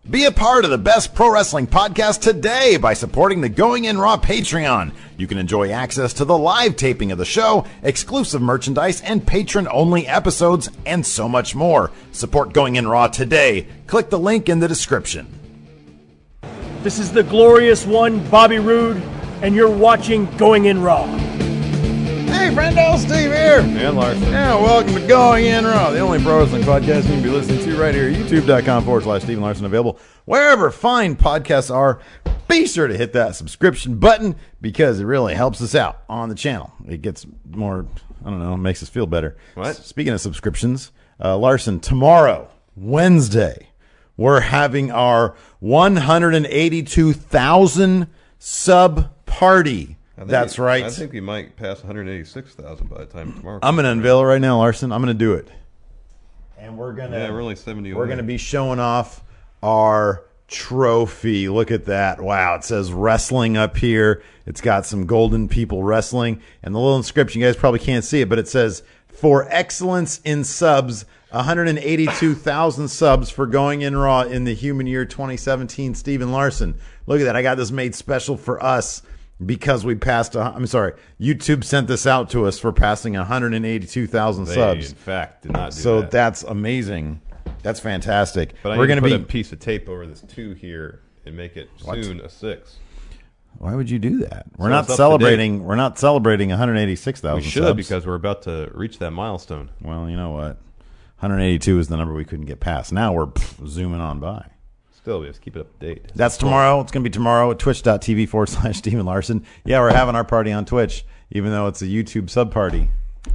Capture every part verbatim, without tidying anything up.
Be a part of the best pro wrestling podcast today by supporting the Going In Raw Patreon. You can enjoy access to the live taping of the show, exclusive merchandise, and patron-only episodes, and so much more. Support Going In Raw today. Click the link in the description. This is the glorious one, Bobby Roode, and you're watching Going In Raw. Hey, friendo, Steve here. And Larson. Yeah, welcome to Going In Raw, the only pro wrestling podcast you can be listening to right here, youtube.com forward slash Steven Larson, available wherever fine podcasts are. Be sure to hit that subscription button because it really helps us out on the channel. It gets more, I don't know, makes us feel better. What? Speaking of subscriptions, uh, Larson, tomorrow, Wednesday, we're having our one hundred eighty-two thousand sub party. That's we, right. I think we might pass one hundred eighty-six thousand by the time tomorrow. I'm going to unveil it right now, Larson. I'm going to do it. And we're going to Yeah, we're only seventy We're going to be showing off our trophy. Look at that. Wow, it says wrestling up here. It's got some golden people wrestling. And the little inscription, you guys probably can't see it, but it says, for excellence in subs, one hundred eighty-two thousand subs for Going In Raw in the human year twenty seventeen. Steven Larson. Look at that. I got this made special for us. Because we passed, a, I'm sorry, YouTube sent this out to us for passing one hundred eighty-two thousand they, subs. In fact, did not do so that. that's amazing. That's fantastic. But I We're need going to to put be a piece of tape over this two here and make it What? soon a six. Why would you do that? We're So not it's up to celebrating. We're not celebrating one hundred eighty-six thousand. We should subs. because we're about to reach that milestone. Well, you know what? one hundred eighty-two is the number we couldn't get past. Now we're pff, zooming on by. Still, we have to keep it up to date. That's tomorrow. It's going to be tomorrow at twitch.tv forward slash Steven Larson. Yeah, we're having our party on Twitch, even though it's a YouTube sub party.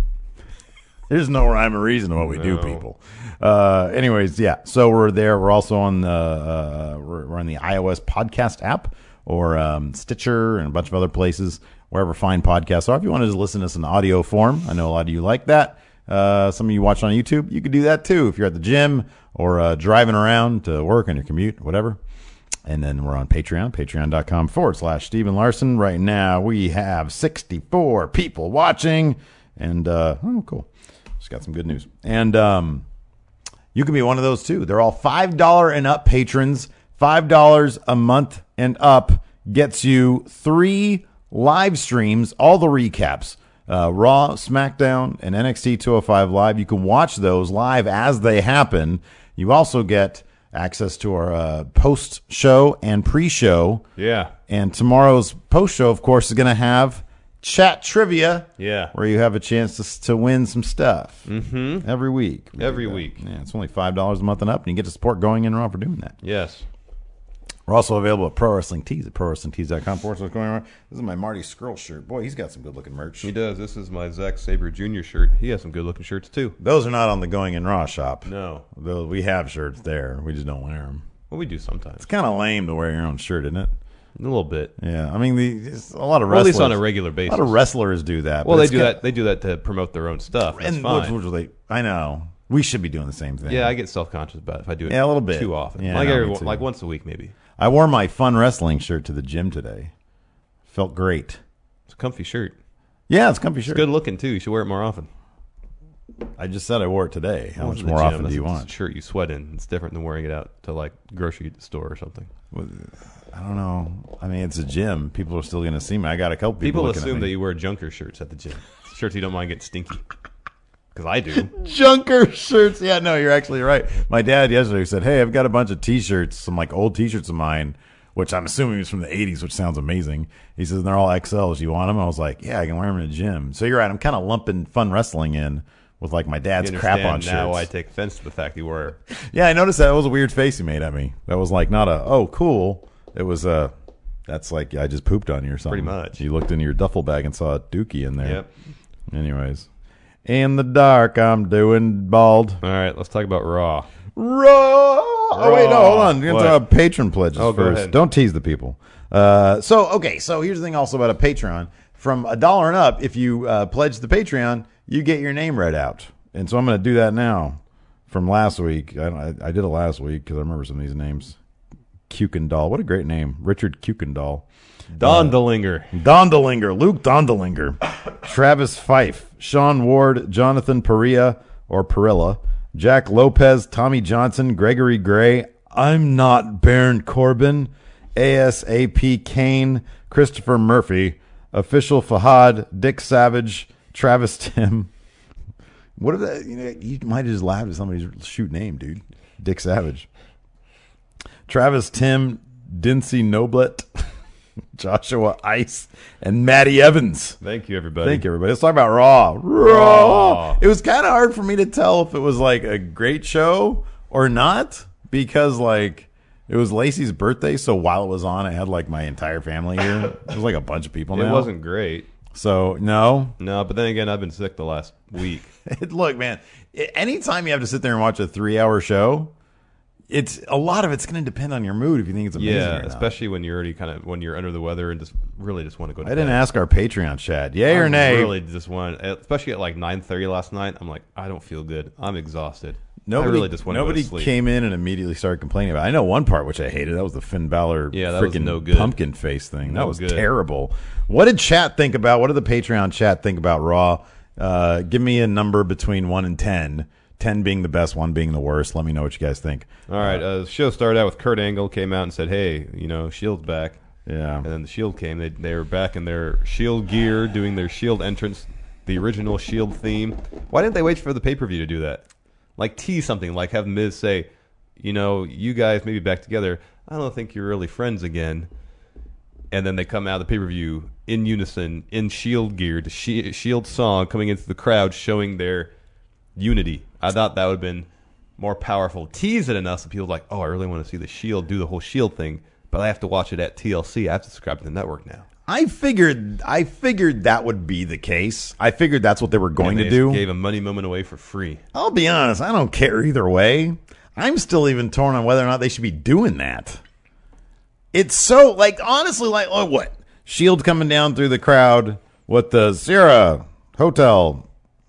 There's no rhyme or reason to what we do, No. people. Uh, anyways, yeah. So we're there. We're also on the uh, we're, we're on the iOS podcast app or um, Stitcher and a bunch of other places, wherever fine podcasts are. If you want to just listen to us in audio form, I know a lot of you like that. Uh, some of you watch on YouTube, you could do that too if you're at the gym or uh, driving around to work on your commute, whatever. And then we're on Patreon, patreon.com forward slash Steven Larson. Right now we have sixty-four people watching. And, uh, oh, cool. Just got some good news. And um, you can be one of those too. They're all five dollars and up patrons. five dollars a month and up gets you three live streams, all the recaps. Uh, Raw, SmackDown, and N X T two oh five Live. You can watch those live as they happen. You also get access to our uh, post-show and pre-show. Yeah. And tomorrow's post-show, of course, is going to have chat trivia. Yeah. Where you have a chance to to win some stuff. Mm-hmm. Every week. Every week. Yeah, it's only five dollars a month and up, and you get to support Going In Raw for doing that. Yes. We're also available at Pro Wrestling Tees at pro wrestling tees dot com forward slash going on. This is my Marty Skrull shirt. Boy, he's got some good-looking merch. He does. This is my Zack Sabre Junior shirt. He has some good-looking shirts, too. Those are not on the Going In Raw shop. No. Though we have shirts there. We just don't wear them. Well, we do sometimes. It's kind of lame to wear your own shirt, isn't it? A little bit. Yeah. I mean, the, it's a lot of Well, at wrestlers. least on a regular basis. A lot of wrestlers do that. Well, but they it's do kind- that. They do that to promote their own stuff. That's And fine. which, which they, I know. We should be doing the same thing. Yeah, I get self-conscious about it if I do it Yeah, a little bit. too often. Yeah, like, no, every, me too. like once a week, maybe. I wore my Fun Wrestling shirt to the gym today. Felt great. It's a comfy shirt. Yeah, it's a comfy shirt. It's good looking, too. You should wear it more often. I just said I wore it today. How Well, much to the more gym, often do that's you a want? shirt you sweat in. It's different than wearing it out to, like, grocery store or something. I don't know. I mean, it's a gym. People are still going to see me. I got a couple people, People looking assume at that me. you wear junker shirts at the gym. Shirts you don't mind getting stinky. Because I do. Junker shirts. Yeah, no, you're actually right. My dad yesterday said, hey, I've got a bunch of T-shirts, some like old T-shirts of mine, which I'm assuming is from the eighties, which sounds amazing. He says, they're all X Ls. You want them? I was like, yeah, I can wear them in the gym. So you're right. I'm kind of lumping Fun Wrestling in with like my dad's You crap on understand shirts. now I take offense to the fact you wore. Yeah, I noticed that. It was a weird face he made at me. That was like not a, oh, cool. It was a, that's like I just pooped on you or something. Pretty much. You looked into your duffel bag and saw a dookie in there. Yep. Anyways. In the dark, I'm doing bald. All right, let's talk about Raw. Raw. Oh, wait, no, hold on. We're going to What? talk about patron pledges Oh, go first. ahead. Don't tease the people. Uh, so, okay, so here's the thing also about a Patreon. From a dollar and up, if you uh, pledge the Patreon, you get your name read out. And so I'm going to do that now from last week. I, I, I did it last week because I remember some of these names. Kuykendall. What a great name. Richard Kuykendall. Dondelinger. Dondelinger, Luke Dondelinger, Travis Fife, Sean Ward, Jonathan Perea or Perilla, Jack Lopez, Tommy Johnson, Gregory Gray, I'm not Baron Corbin. ASAP Kane, Christopher Murphy, Official Fahad, Dick Savage, Travis Tim. What if that? You know, you might have just laughed at somebody's shoot name, dude. Dick Savage. Travis Tim, Dincy Noblet, Joshua Ice, and Matty Evans. Thank you, everybody. Thank you, everybody. Let's talk about Raw. Raw. It was kind of hard for me to tell if it was like a great show or not because, like, it was Lacey's birthday, so while it was on, I had like my entire family here. There's like a bunch of people now. It wasn't great. So, no. No, but then again, I've been sick the last week. Look, man, anytime you have to sit there and watch a three-hour show, it's a lot of it's going to depend on your mood if you think it's amazing Yeah, or not. especially when you're already kind of when you're under the weather and just really just want to go to I didn't bed. ask our Patreon chat, yay or I nay. really just want, especially at like nine thirty last night, I'm like, I don't feel good. I'm exhausted. Nobody, I really just want nobody to go to sleep. came in and immediately started complaining about it. I know one part which I hated. That was the Finn Balor Yeah, that was freaking no good. pumpkin face thing. That No was good. terrible. What did chat think about? What did the Patreon chat think about Raw? Uh, give me a number between one and ten. Ten being the best, one being the worst. Let me know what you guys think. All right, uh, the show started out with Kurt Angle came out and said, "Hey, you know, Shield's back." Yeah. And then the Shield came. They they were back in their Shield gear, doing their Shield entrance, the original Shield theme. Why didn't they wait for the pay per view to do that? Like tease something, like have Miz say, "You know, you guys may be back together. I don't think you're really friends again." And then they come out of the pay per view in unison, in Shield gear, to Shi- Shield song coming into the crowd, showing their unity. I thought that would have been more powerful. Tease it enough so people are like, oh, I really want to see the Shield do the whole Shield thing, but I have to watch it at T L C. I have to subscribe to the network now. I figured I figured that would be the case. I figured that's what they were going And they to do. Gave a money moment away for free. I'll be honest, I don't care either way. I'm still even torn on whether or not they should be doing that. It's so, like, honestly, like, oh, what? Shield coming down through the crowd with the Sierra Hotel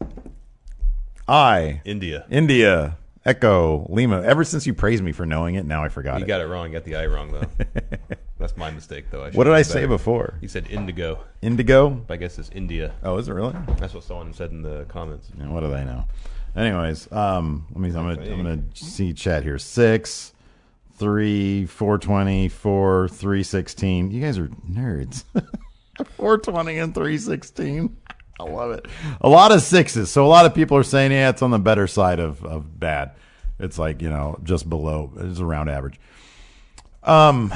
I India. India Echo Lima. Ever since you praised me for knowing it, now I forgot You it. got it wrong. You got the I wrong, though. That's my mistake, though. I What did I should say know better. before? You said indigo. Indigo? But I guess it's India. Oh, is it really? That's what someone said in the comments. Yeah, what do they know? Anyways, um, let me. I'm gonna. I'm gonna see chat here. Six, three, four twenty, four, three sixteen. You guys are nerds. Four twenty and three sixteen. I love it. A lot of sixes. So a lot of people are saying, yeah, it's on the better side of of bad. It's like, you know, just below. It's around average. Um,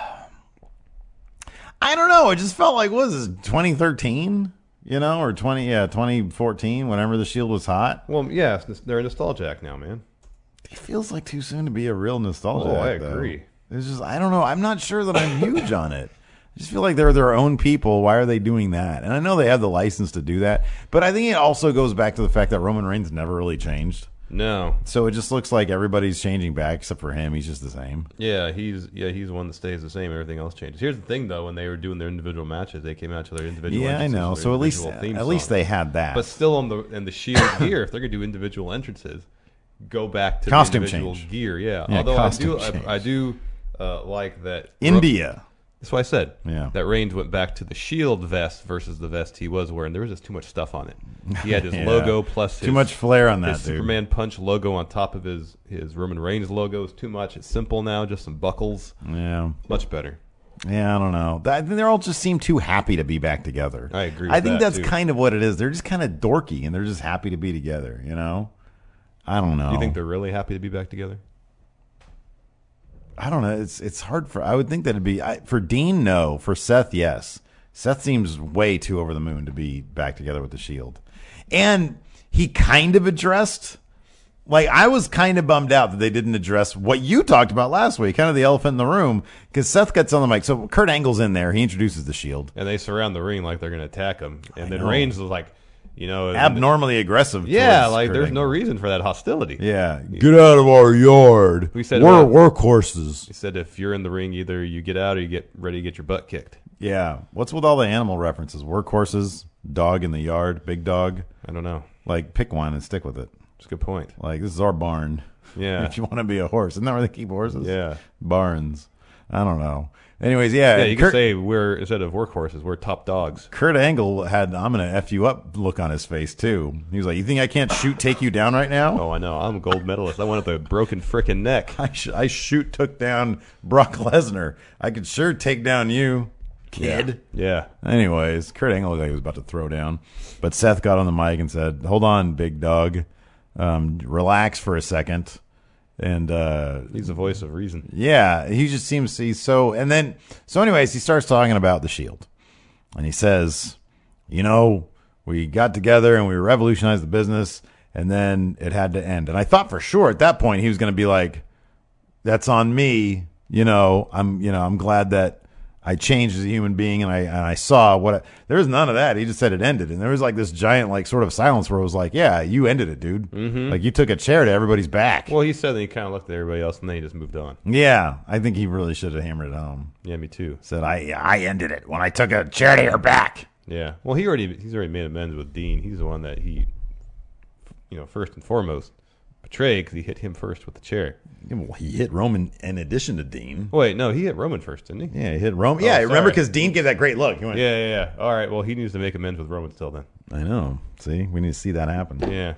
I don't know. It just felt like, what was this, twenty thirteen? You know, or twenty, yeah, twenty fourteen, whenever the Shield was hot. Well, yeah, it's- they're a nostalgia act now, man. It feels like too soon to be a real nostalgia. Oh, I act, though. agree. It's just, I don't know. I'm not sure that I'm huge on it. I just feel like they're their own people. Why are they doing that? And I know they have the license to do that, but I think it also goes back to the fact that Roman Reigns never really changed. No. So it just looks like everybody's changing back except for him. He's just the same. Yeah, he's yeah he's the one that stays the same. Everything else changes. Here's the thing, though: when they were doing their individual matches, they came out to their individual. Yeah, I entrances know. with their So at least individual theme at least songs. they had that. But still, on the in the Shield gear, if they're gonna do individual entrances, go back to Costume the individual change. gear. Yeah. Yeah, Although I costume do change. I, I do uh, like that India. That's what I said. Yeah. That Reigns went back to the Shield vest versus the vest he was wearing. There was just too much stuff on it. He had his Yeah. logo plus his, Too much flair on that, his dude. Superman punch logo on top of his his Roman Reigns logo is too much. It's simple now, just some buckles. Yeah. Much better. Yeah, I don't know. I think they all just seem too happy to be back together. I agree I with think that, that's too. kind of what it is. They're just kind of dorky, and they're just happy to be together. You know, I don't know. Do you think they're really happy to be back together? I don't know. It's it's hard for. I would think that it'd be I, for Dean. No, for Seth. Yes, Seth seems way too over the moon to be back together with the Shield, and he kind of addressed. Like, I was kind of bummed out that they didn't address what you talked about last week, kind of the elephant in the room, because Seth gets on the mic. So Kurt Angle's in there. He introduces the Shield. And they surround the ring like they're going to attack him. And I then know. Reigns was like, you know, Abnormally aggressive. yeah, towards like Kurt there's Angle. no reason for that hostility. Yeah, get out of our yard. We said we're about- workhorses. He said if you're in the ring, either you get out or you get ready to get your butt kicked. Yeah. What's with all the animal references? Workhorses, dog in the yard, big dog. I don't know. Like, pick one and stick with it. That's a good point. Like, this is our barn. Yeah. If you want to be a horse, isn't that where they keep horses? Yeah. Barns. I don't know. Anyways, yeah. Yeah, you Kurt, could say we're, instead of workhorses, we're top dogs. Kurt Angle had I'm going to F you up look on his face, too. He was like, you think I can't shoot, take you down right now? Oh, I know. I'm a gold medalist. I wanted the broken frickin' neck. I, sh- I shoot, took down Brock Lesnar. I could sure take down you, kid. Yeah. Anyways, Kurt Angle looked like he was about to throw down. But Seth got on the mic and said, hold on, big dog. Um, relax for a second. And uh, He's the voice of reason. yeah, he just seems he's so. And then, so anyways, he starts talking about the Shield. And he says, you know, we got together and we revolutionized the business. And then it had to end. And I thought for sure at that point he was going to be like, that's on me. You know, I'm, you know, I'm glad that I changed as a human being, and I and I saw what I, there was none of that. He just said it ended, and there was like this giant like sort of silence where it was like, yeah, you ended it, dude. Mm-hmm. Like you took a chair to everybody's back. Well, he said that he kind of looked at everybody else, and then he just moved on. Yeah, I think he really should have hammered it home. Yeah, me too. Said I I ended it when I took a chair to your back. Yeah. Well, he already he's already made amends with Dean. He's the one that he, you know, first and foremost betrayed because he hit him first with the chair. Yeah, well, he hit Roman in addition to Dean. Wait, no, he hit Roman first, didn't he? Yeah, he hit Roman. Oh, yeah, sorry. remember because Dean gave that great look. He went, Yeah, yeah, yeah. All right. Well, he needs to make amends with Roman still then. I know. See, we need to see that happen. Yeah.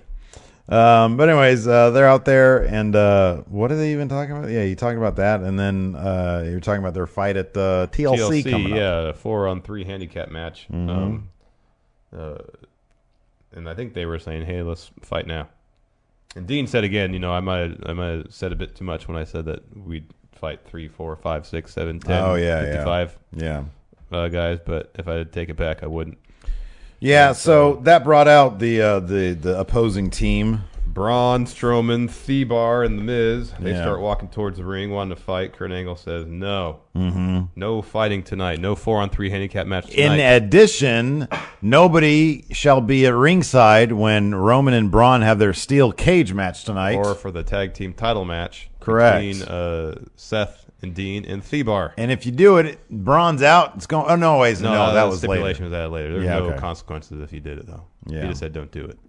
Um, but anyways, uh, they're out there, and uh, what are they even talking about? Yeah, you talking about that, and then uh, you're talking about their fight at the T L C, T L C coming up. yeah, a four on three handicap match. Mm-hmm. Um, uh, and I think they were saying, "Hey, let's fight now." And Dean said again, you know, I might I might have said a bit too much when I said that we'd fight three, four, five, six, seven, ten, Oh, yeah, yeah. fifty-five Yeah. uh, guys. But if I had to take it back, I wouldn't. Yeah, so that brought out the uh, the the opposing team. Braun, Strowman, Thebar, and The Miz. They Yeah. start walking towards the ring, wanting to fight. Kurt Angle says, no. Mm-hmm. No fighting tonight. No four on three handicap match tonight. In addition, nobody shall be at ringside when Roman and Braun have their steel cage match tonight. Or for the tag team title match. Correct. Between uh, Seth and Dean and Thebar. And if you do it, Braun's out. It's going. Oh no, wait, no, No, that the was stipulation later. was added later. There's Yeah, no okay. consequences if he did it, though. Yeah. He just said, don't do it.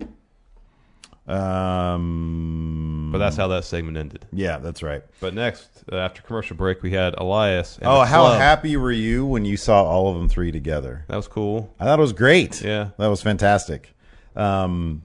Um, But that's how that segment ended. yeah, that's right. But next, uh, after commercial break, we had Elias. And Oh, the how Club. happy were you when you saw all of them three together? That was cool. I thought it was great. Yeah. That was fantastic. Um,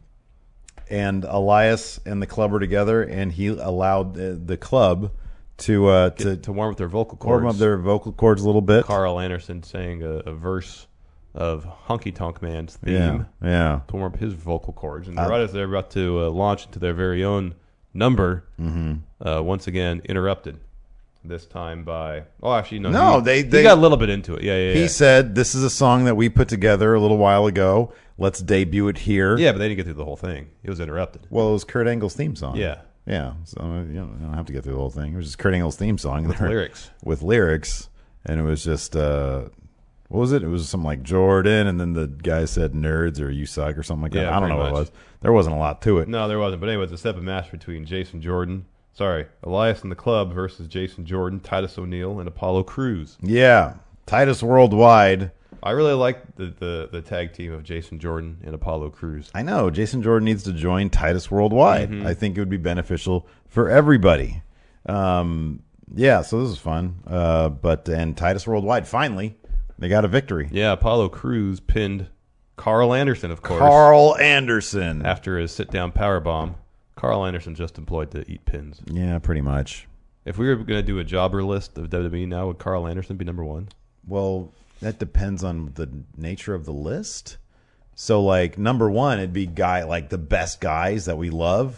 and Elias and the club were together, and he allowed the, the club to uh, to, To warm up their vocal cords. warm up their vocal cords a little bit. Carl Anderson sang a, a verse of Honky Tonk Man's theme Yeah, yeah. to warm up his vocal cords. And right as they're about to uh, launch into their very own number, Mm-hmm. uh, once again interrupted. This time by oh, actually no, No, he, they- he they- got a little bit into it. Yeah, yeah, yeah. He said, "This is a song that we put together a little while ago. Let's debut it here." yeah, but they didn't get through the whole thing. It was interrupted. Well, it was Kurt Angle's theme song. Yeah. Yeah. So you know, you don't have to get through the whole thing. It was just Kurt Angle's theme song With There- lyrics. With lyrics, and it was just uh, what was it? It was something like Jordan, and then the guy said "nerds" or "you suck" or something like that. Yeah, I don't know pretty what it much. was. There wasn't a lot to it. No, there wasn't. But anyway, it's a separate match between Jason Jordan, sorry, Elias and the Club versus Jason Jordan, Titus O'Neil, and Apollo Crews. Yeah, Titus Worldwide. I really like the, the, the tag team of Jason Jordan and Apollo Crews. I know Jason Jordan needs to join Titus Worldwide. Mm-hmm. I think it would be beneficial for everybody. Um, yeah, so this is fun. Uh, but and Titus Worldwide finally they got a victory. Yeah, Apollo Crews pinned Carl Anderson, of course, Carl Anderson. after his sit-down powerbomb. Carl Anderson just employed to eat pins. Yeah, pretty much. If we were going to do a jobber list of W W E now, would Carl Anderson be number one? Well, that depends on the nature of the list. So, like number one, it'd be guy like the best guys that we love.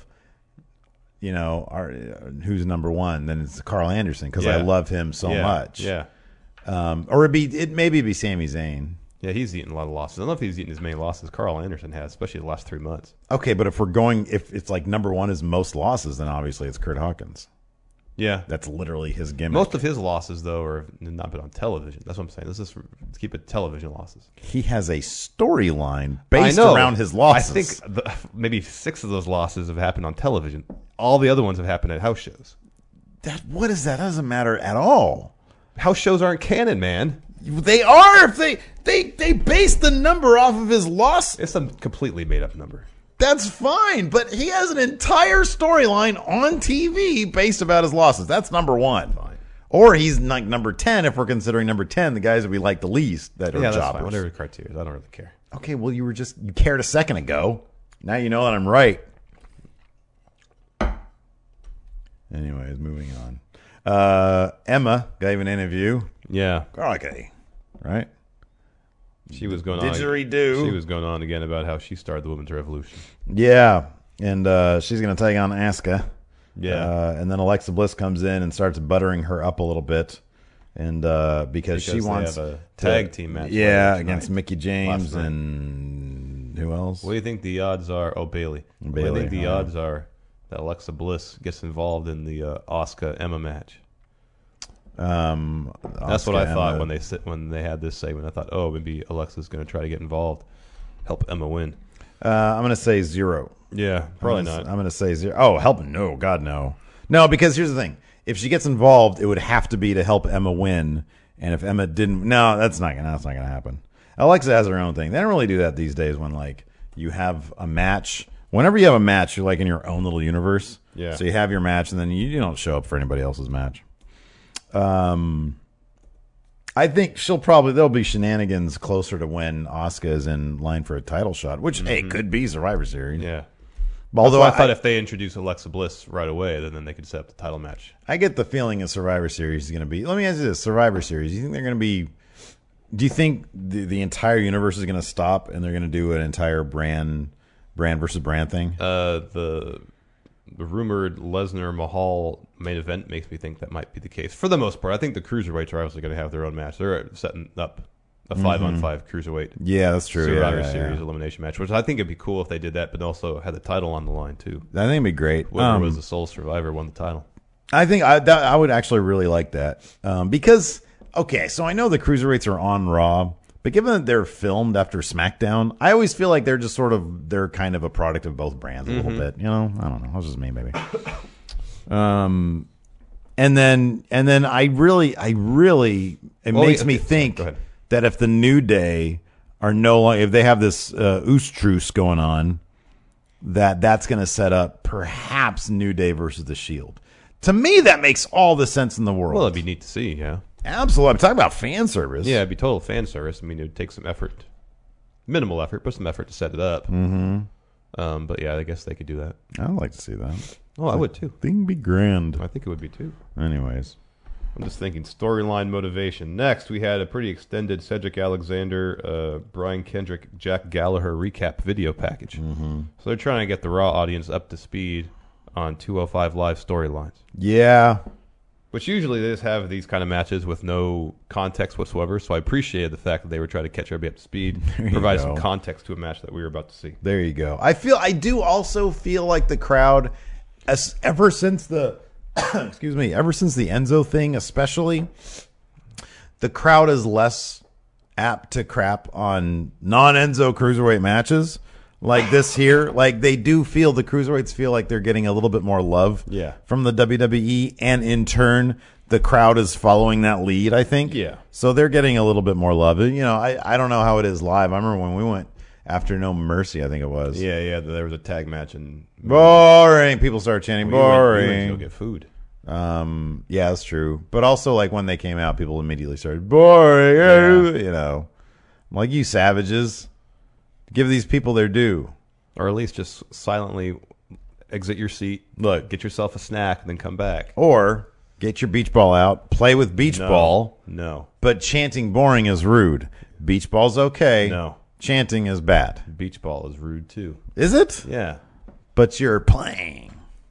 You know, are who's number one? Then it's Carl Anderson because I Yeah. love him so yeah. much. Yeah. Um, or it'd be it maybe it'd be Sami Zayn. Yeah, he's eaten a lot of losses. I don't know if he's eaten as many losses as Carl Anderson has, especially the last three months. Okay, but if we're going, if it's like number one is most losses, then obviously it's Kurt Hawkins. Yeah. That's literally his gimmick. Most of his losses, though, are have not been on television. That's what I'm saying. Let's just let's keep it television losses. He has a storyline based I know. around his losses. I think the, maybe six of those losses have happened on television. All the other ones have happened at house shows. that what is that? That doesn't matter at all. House shows aren't canon, man. They are if they they they base the number off of his loss. It's a completely made up number. That's fine, but he has an entire storyline on T V based about his losses. That's number one. Fine. Or he's like number ten if we're considering number ten the guys that we like the least that are Yeah, that's jobbers. fine. Whatever the criteria is, I don't really care. Okay, well, you were just, you cared a second ago. Now you know that I'm right. Anyways, moving on. Uh, Emma gave an interview. Yeah, Okay. Right? she was going on. Didgeridoo. She was going on again about how she started the women's revolution. Yeah. And uh, she's going to take on Asuka. Yeah. Uh, and then Alexa Bliss comes in and starts buttering her up a little bit. And uh, because, Because she they wants have a to- tag team match Yeah, later against tonight. Mickey James Last night. and who else? What do you think the odds are? Oh, Bailey. What do you Bayley, think the oh, yeah. odds are that Alexa Bliss gets involved in the uh, Asuka Emma match? Um, That's Asuka, what I thought Emma. when they sit, when they had this segment. I thought, oh, maybe Alexa's going to try to get involved, help Emma win. Uh, I'm going to say zero. Yeah, probably I'm gonna, not. I'm going to say zero. Oh, help! No, God, no, no. Because here's the thing: if she gets involved, it would have to be to help Emma win. And if Emma didn't, no, that's not gonna. That's not gonna happen. Alexa has her own thing. They don't really do that these days. When like you have a match, whenever you have a match, you're like in your own little universe. Yeah. So you have your match, and then you, you don't show up for anybody else's match. Um, I think she'll probably there'll be shenanigans closer to when Asuka is in line for a title shot, which hey could be Survivor Series. Yeah. Although Although I thought I, if they introduced Alexa Bliss right away, then, then they could set up the title match. I get the feeling a Survivor Series is going to be. Let me ask you this: Survivor Series. Do you think they're going to be? Do you think the the entire universe is going to stop and they're going to do an entire brand brand versus brand thing? Uh, the the rumored Lesnar Mahal main event makes me think that might be the case. For the most part, I think the cruiserweights are obviously going to have their own match. They're setting up a five on five cruiserweight Yeah, that's true. Survivor yeah, yeah, Series yeah. elimination match, which I think it'd be cool if they did that, but also had the title on the line too. I think it'd be great. Whoever Um, was the sole survivor won the title. I think I that, I would actually really like that um, because okay, so I know the cruiserweights are on Raw, but given that they're filmed after SmackDown, I always feel like they're just sort of they're kind of a product of both brands a little bit. You know, I don't know. That's just me, maybe. Um, and then and then I really I really it Well, makes yeah, me okay, think go ahead. that if the New Day are no longer if they have this uh, oostruce going on, that that's going to set up perhaps New Day versus the Shield. To me, that makes all the sense in the world. Well, it'd be neat to see, yeah. Absolutely. I'm talking about fan service. Yeah, it'd be total fan service. I mean, it would take some effort, minimal effort, but some effort to set it up. Mm-hmm. Um, but yeah, I guess they could do that. I'd like to see that. Oh, I would too. Thing be grand. I think it would be too. Anyways. I'm just thinking storyline motivation. Next, we had a pretty extended Cedric Alexander, uh, Brian Kendrick, Jack Gallagher recap video package. Mm-hmm. So they're trying to get the Raw audience up to speed on two oh five Live storylines. Yeah. Which usually they just have these kind of matches with no context whatsoever. So I appreciated the fact that they were trying to catch everybody up to speed, you provide go. some context to a match that we were about to see. There you go. I feel I do also feel like the crowd as ever since the excuse me, ever since the Enzo thing especially, the crowd is less apt to crap on non-Enzo cruiserweight matches like this here. Like they do feel the cruiserweights feel like they're getting a little bit more love Yeah. from the W W E, and in turn the crowd is following that lead, I think. Yeah. So they're getting a little bit more love. You know, I, I don't know how it is live. I remember when we went after No Mercy, I think it was. Yeah, yeah. There was a tag match and Boring. People started chanting we went, we boring. went to go get food. Um, yeah, that's true. But also, like when they came out, people immediately started boring. Yeah. You know, I'm like you savages, give these people their due. Or at least just silently exit your seat, Look, get yourself a snack, and then come back. or get your beach ball out, play with beach No, ball. No. But chanting boring is rude. Beach ball's okay. No. Chanting is bad. Beach ball is rude too. Is it? Yeah. But you're playing,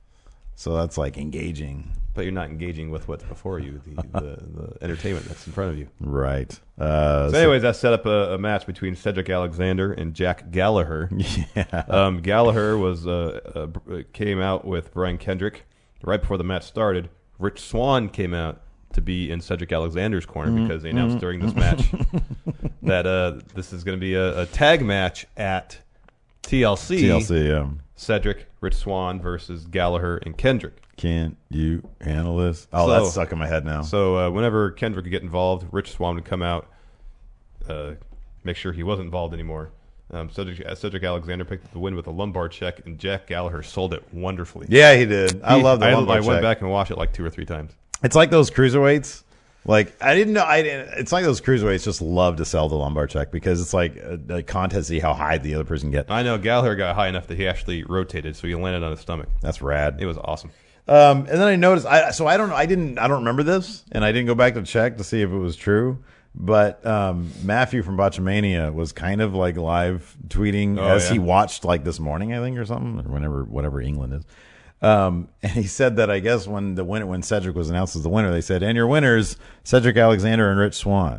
so that's like engaging. But you're not engaging with what's before you, the, the, the entertainment that's in front of you. Right. Uh, So anyways, that set up a, a match between Cedric Alexander and Jack Gallagher. yeah. Um, Gallagher was uh, uh, came out with Brian Kendrick right before the match started. Rich Swann came out to be in Cedric Alexander's corner Mm-hmm. because they announced during this match that uh, this is going to be a, a tag match at T L C. T L C. Yeah. Cedric, Rich Swann versus Gallagher and Kendrick. Can't you handle this? Oh, So- that's stuck in my head now. So uh, whenever Kendrick would get involved, Rich Swann would come out, uh, make sure he wasn't involved anymore. Um, Cedric, uh, Cedric Alexander picked up the win with a lumbar check, and Jack Gallagher sold it wonderfully. Yeah, he did. I He- love the I, lumbar I went check. back and watched it like two or three times. It's like those cruiserweights. Like I didn't know. I didn't, it's like those cruiserweights just love to sell the lumbar check because it's like a, a contest to see how high the other person gets. I know Gallagher got high enough that he actually rotated, so he landed on his stomach. That's rad. It was awesome. Um, and then I noticed. I so I don't. I didn't. I don't remember this, and I didn't go back to check to see if it was true. But um, Matthew from Botchamania was kind of like live tweeting Oh, as yeah? he watched like this morning, I think, or something, or whenever, whatever England is. Um, and he said that I guess when the winner, when Cedric was announced as the winner, they said, "And your winners, Cedric Alexander and Rich Swann,"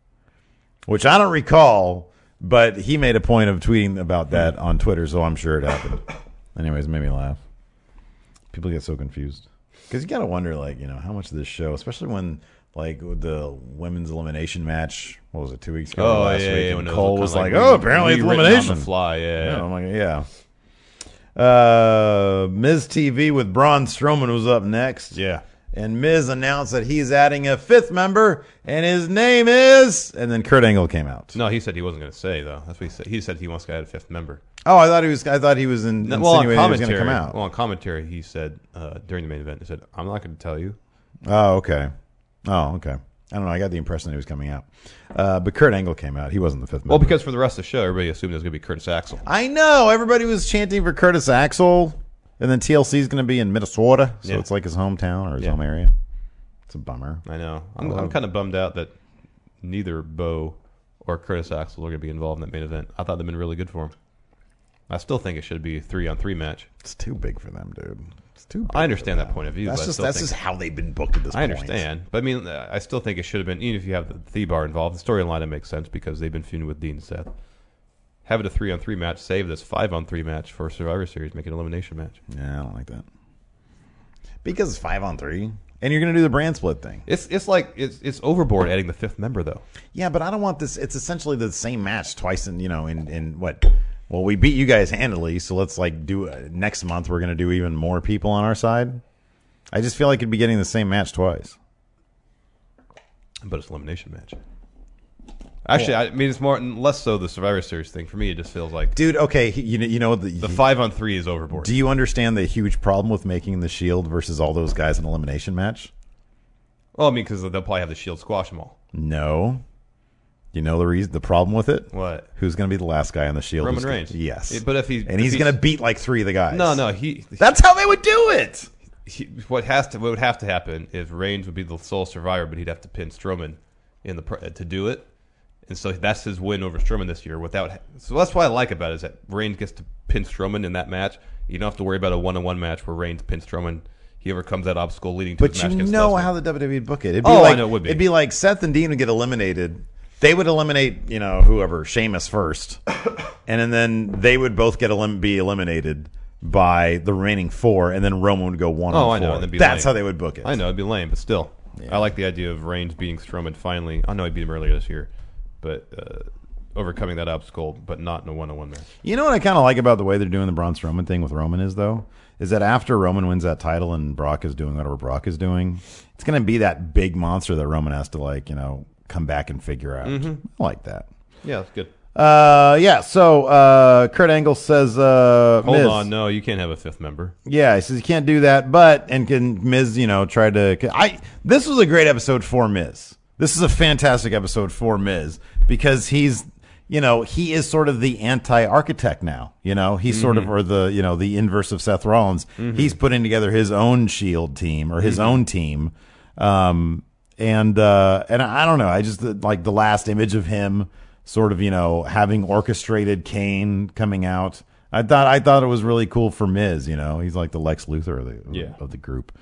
which I don't recall, but he made a point of tweeting about that on Twitter, so I'm sure it happened. Anyways, it made me laugh. People get so confused because you got to wonder, like, you know, how much of this show, especially when. Like the women's elimination match, what was it, two weeks ago? Oh, or last yeah, week, yeah. and When it Cole kinda was like, re- "Oh, apparently it's rewritten elimination." on the fly. Yeah, Yeah, I'm like, yeah. Uh, Miz T V with Braun Strowman was up next. yeah. And Miz announced that he's adding a fifth member, and his name is. And then Kurt Angle came out. No, he said he wasn't going to say though. That's what he said. He said he wants to add a fifth member. Oh, I thought he was. I thought he was in, No, well, on insinuating he was commentary, going to come out. well, on commentary, he said uh, during the main event, he said, "I'm not going to tell you." Oh, okay. Oh, okay. I don't know. I got the impression that he was coming out, uh, but Kurt Angle came out. He wasn't the fifth member. Well, because for the rest of the show, everybody assumed it was going to be Curtis Axel. I know everybody was chanting for Curtis Axel, and then T L C is going to be in Minnesota, so Yeah. it's like his hometown or his Yeah. home area. It's a bummer. I know. I'm, I I'm love- kind of bummed out that neither Bo or Curtis Axel are going to be involved in that main event. I thought they'd been really good for him. I still think it should be a three on three match. It's too big for them, dude. It's too. Big I understand for that them. point of view. That's but I just still that's think- just how they've been booked at this I point. understand, but I mean, uh, I still think it should have been. Even if you have the T-Bar involved, the storyline it makes sense because they've been feuding with Dean and Seth. Have it a three on three match. Save this five on three match for Survivor Series. Make it an elimination match. Yeah, I don't like that because it's five on three, and you're going to do the brand split thing. It's it's like it's it's overboard adding the fifth member though. Yeah, but I don't want this. It's essentially the same match twice in you know in in what. Well, we beat you guys handily, so let's like do uh, next month. We're going to do even more people on our side. I just feel like you'd be getting the same match twice. But it's an elimination match. Actually, I mean it's more less so the Survivor Series thing. For me, it just feels like Dude, okay, he- you know, you know the, the five on three is overboard. Do you understand the huge problem with making the Shield versus all those guys an elimination match? Well, I mean, because they'll probably have the Shield squash them all. No. You know the reason, the problem with it? What? Who's going to be the last guy on the Shield? Roman Who's gonna- Reigns. Yes. It- but if he- and if he's he's- going to beat like three of the guys. No, no, he. That's how they would do it. he what has to what would have to happen is Reigns would be the sole survivor, but he'd have to pin Strowman in the pr- to do it. And so that's his win over Strowman this year. Without so that's what I like about it is that Reigns gets to pin Strowman in that match. You don't have to worry about a one-on-one match where Reigns pins Strowman. He overcomes that obstacle leading to But his match you against know Lesnar. how the W W E would book it. It'd be Oh, I like, know it would be. It'd be like Seth and Dean would get eliminated. They would eliminate, you know, whoever, Sheamus first, and then they would both get elim- be eliminated by the remaining four, and then Roman would go one. Oh, on I know, four. and it'd be That's lame. how they would book it. I know it'd be lame, but still, Yeah. I like the idea of Reigns beating Strowman finally. I know he beat him earlier this year, but uh, overcoming that obstacle, but not in a one-on-one match. You know what I kind of like about the way they're doing the Braun Strowman thing with Roman is, though? Is that after Roman wins that title and Brock is doing whatever Brock is doing, it's going to be that big monster that Roman has to, like, you know, come back and figure out. Mm-hmm. I like that. Yeah, that's good. Uh, yeah, so uh, Kurt Angle says, uh, Hold Miz, on, no, you can't have a fifth member. Yeah, he says you can't do that, but, and can Miz, you know, try to, I, this was a great episode for Miz. This is a fantastic episode for Miz because he's, you know, he is sort of the anti-architect now. You know, he's Mm-hmm. sort of, or the, you know, the inverse of Seth Rollins. Mm-hmm. He's putting together his own Shield team or his Mm-hmm. own team. Um, and, uh, and I don't know. I just, like the last image of him sort of, you know, having orchestrated Kane coming out. I thought, I thought it was really cool for Miz, you know, he's like the Lex Luthor of the, Yeah. of the group.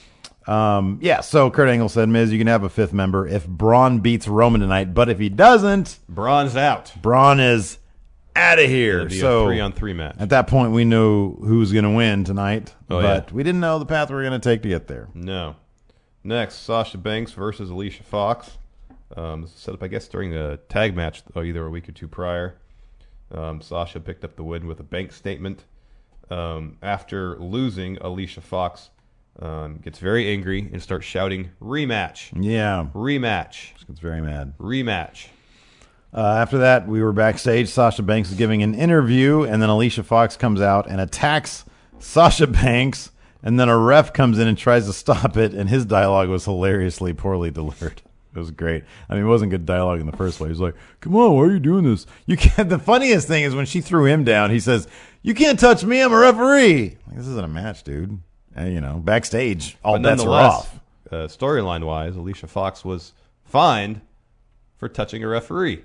Um, yeah, so Kurt Angle said, Miz, you can have a fifth member if Braun beats Roman tonight, but if he doesn't, Braun's out. Braun is out of here. It'll be So a three-on-three match. at that point, we knew who was going to win tonight, Oh, but yeah. we didn't know the path we were going to take to get there. No. Next, Sasha Banks versus Alicia Fox. Um, this is set up, I guess, during the tag match, uh, either a week or two prior. Um, Sasha picked up the win with a bank statement. Um, after losing, Alicia Fox um, gets very angry and starts shouting, rematch, Yeah, rematch, it's very mad. rematch. Uh, after that, we were backstage. Sasha Banks is giving an interview, and then Alicia Fox comes out and attacks Sasha Banks And then a ref comes in and tries to stop it, and his dialogue was hilariously poorly delivered. It was great. I mean, it wasn't good dialogue in the first place. He was like, "Come on, why are you doing this? You can't." The funniest thing is when she threw him down, he says, "You can't touch me. I'm a referee." Like, this isn't a match, dude. And, you know, backstage, all But bets are nonetheless, off. uh, storyline wise, Alicia Fox was fined for touching a referee.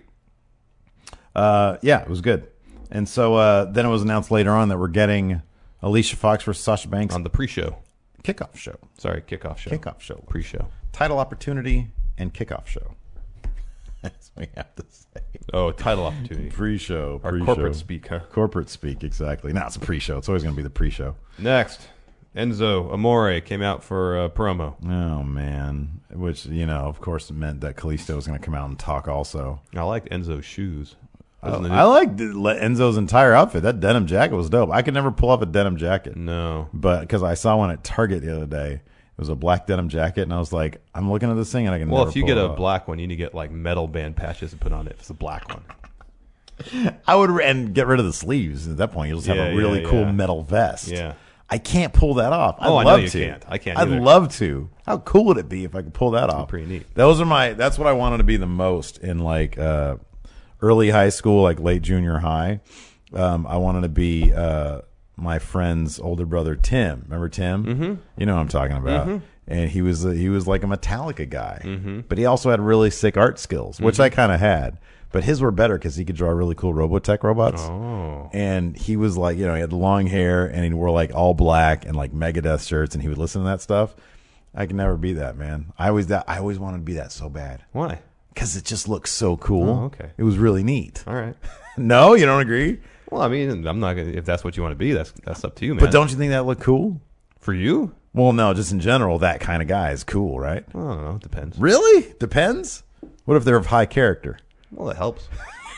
Uh, yeah, it was good. And so uh, then it was announced later on that we're getting Alicia Fox versus Sasha Banks On the pre-show. kickoff show. Sorry, kickoff show. Kickoff show. Pre-show. Title opportunity and kickoff show. That's what we have to say. Oh, title opportunity. Pre-show. Our pre-show. corporate speak, huh? Corporate speak, exactly. No, it's a pre-show. It's always going to be the pre-show. Next, Enzo Amore came out for a promo. Oh, man. Which, you know, of course, meant that Kalisto was going to come out and talk also. I liked Enzo's shoes. I, Wasn't it- I liked Enzo's entire outfit. That denim jacket was dope. I could never pull off a denim jacket. No. But because I saw one at Target the other day. It was a black denim jacket, and I was like, I'm looking at this thing, and I can Well, never if you pull get it a off. black one, you need to get like metal band patches to put on it. If it's a black one. I would and get rid of the sleeves. At that point, you'll just have Yeah, a really yeah, cool yeah. metal vest. Yeah. I can't pull that off. I'd Oh, I know love you to. can't. I can't I'd either. love to. How cool would it be if I could pull that off? pretty neat. Those are my. That's what I wanted to be the most in like uh, early high school, like late junior high. Um, I wanted to be uh, my friend's older brother Tim. Remember Tim? Mm-hmm. You know what I'm talking about. Mm-hmm. And he was he was like a Metallica guy, mm-hmm. but he also had really sick art skills, which Mm-hmm. I kind of had. But his were better because he could draw really cool Robotech robots. Oh. And he was like, you know, he had long hair and he wore like all black and like Megadeth shirts, and he would listen to that stuff. I could never be that, man. I always that I always wanted to be that so bad Why? because it just looks so cool. Oh, okay. It was really neat. All right. No, you don't agree? Well, I mean, I'm not gonna. If that's what you want to be, that's that's up to you, man. But don't you think that looked cool? for you? Well, no, just in general, that kind of guy is cool, right? I don't know. It depends. Really? Depends. What if they're of high character? Well, it helps.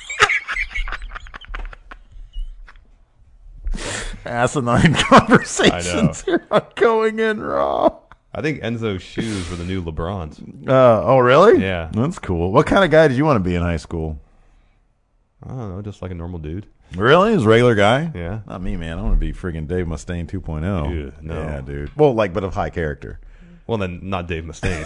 Asinine conversations I know. here on Going In Raw. I think Enzo's shoes were the new LeBrons. Uh, oh, really? Yeah. That's cool. What kind of guy did you want to be in high school? I don't know, just like a normal dude. Really? Just a regular guy? Yeah. Not me, man. I want to be freaking Dave Mustaine two point oh. Ew, no. Yeah, dude. Well, like, but of high character. Well, then not Dave Mustaine.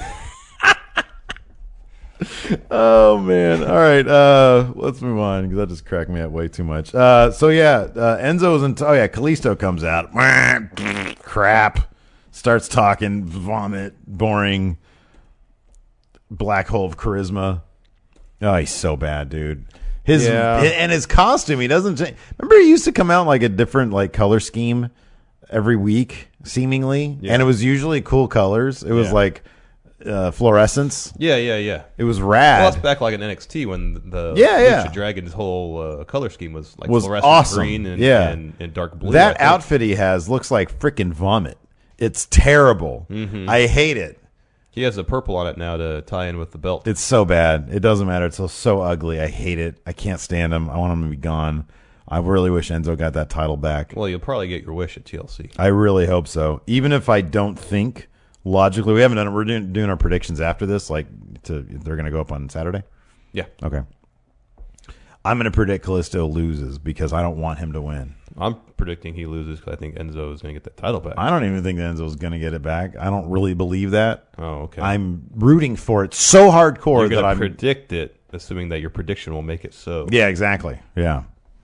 Oh, man. All right. Uh, let's move on because that just cracked me up way too much. Uh, so, yeah, uh, Enzo's in. Oh, yeah, Kalisto comes out. Crap. Starts talking. Vomit. Boring. Black hole of charisma. Oh, he's so bad, dude. His Yeah. and his costume, he doesn't change. Remember, he used to come out like a different like color scheme every week, seemingly, Yeah. and it was usually cool colors. It was Yeah. like uh, fluorescence. yeah, yeah, yeah. It was Well, rad. that's back like in N X T when the Yeah, yeah. Lucha Dragon's whole uh, color scheme was like Was fluorescent awesome. green and, Yeah. and, and dark blue. I That think. outfit he has looks like freaking vomit. It's terrible. Mm-hmm. I hate it. He has the purple on it now to tie in with the belt. It's so bad. It doesn't matter. It's so, so ugly. I hate it. I can't stand him. I want him to be gone. I really wish Enzo got that title back. Well, you'll probably get your wish at T L C. I really hope so. Even if I don't think logically, we haven't done it. We're doing, doing our predictions after this. Like, to they're going to go up on Saturday. Yeah. Okay. I'm going to predict Kalisto loses because I don't want him to win. I'm predicting he loses because I think Enzo is going to get that title back. I don't even think Enzo's going to get it back. I don't really believe that. oh, okay. I'm rooting for it so hardcore You're that going to I'm. predict it, assuming that your prediction will make it so. Yeah, exactly. Yeah.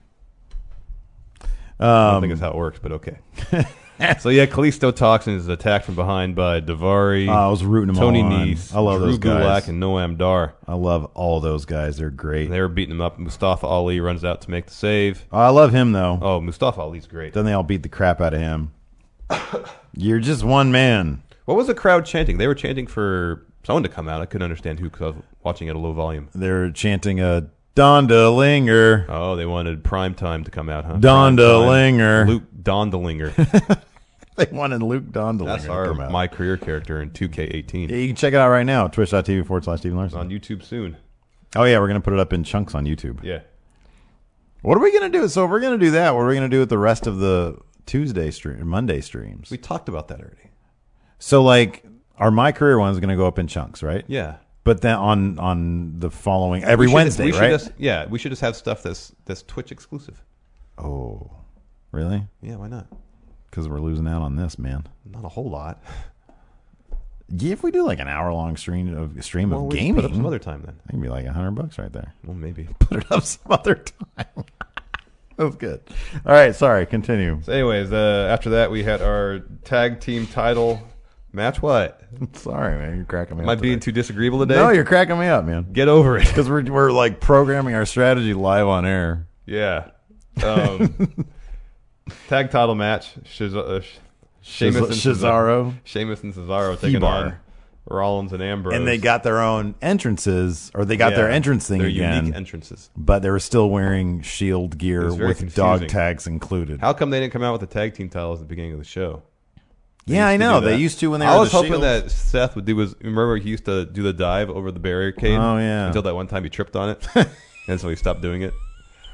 I don't Um, think that's how it works, but okay. So yeah, Kalisto talks and is attacked from behind by Davari, I was rooting them Tony all on. Nese, I love Drew those guys. Gulak, and Noam Dar. I love all those guys. They're great. They were beating him up. Mustafa Ali runs out to make the save. I love him though. Oh, Mustafa Ali's great. Then they all beat the crap out of him. You're just one man. What was the crowd chanting? They were chanting for someone to come out. I couldn't understand who because I was watching at a low volume. They're chanting a Donda Linger. Oh, they wanted Prime Time to come out, huh? Donda Prime Time. Linger. Luke Dondalinger. They wanted Luke Donda That's Linger our to come out. my career character in two K eighteen. Yeah, you can check it out right now. Twitch.tv forward slash Stephen Larson. On YouTube soon. Oh, yeah. We're going to put it up in chunks on YouTube. Yeah. What are we going to do? So if we're going to do that, what are we going to do with the rest of the Tuesday stream, Monday streams? We talked about that already. So, like, our My Career one is going to go up in chunks, right? Yeah. But then on on the following, every We should- Wednesday, we should right? just- yeah, we should just have stuff that's that's Twitch exclusive. Oh, really? Yeah, why not? because we're losing out on this, man. Not a whole lot. Yeah, if we do like an hour long stream of stream Well, of we can gaming, put up some other time then. that can be like a hundred bucks right there. Well, maybe. Put it up some other time. That was good. All right, sorry. Continue. So, anyways, uh, after that we had our tag team title match. What? Sorry, man. You're cracking me Am I up. being today. too disagreeable today? No, you're cracking me up, man. Get over it. Because we're we're like programming our strategy live on air. Yeah. Um, tag title match. Shiz- uh, Sheamus and Cesaro. Sheamus and Cesaro taking He-bar. on Rollins and Ambrose. And they got their own entrances, or they got Yeah, their entrance thing their again. unique entrances. But they were still wearing Shield It gear was very with confusing. dog tags included. How come they didn't come out with the tag team titles at the beginning of the show? They yeah, I used to know. do They that. used to when they I were was the hoping Shield. that Seth would do was remember he used to do the dive over the barricade. Oh, yeah. Until that one time he tripped on it, and so he stopped doing it.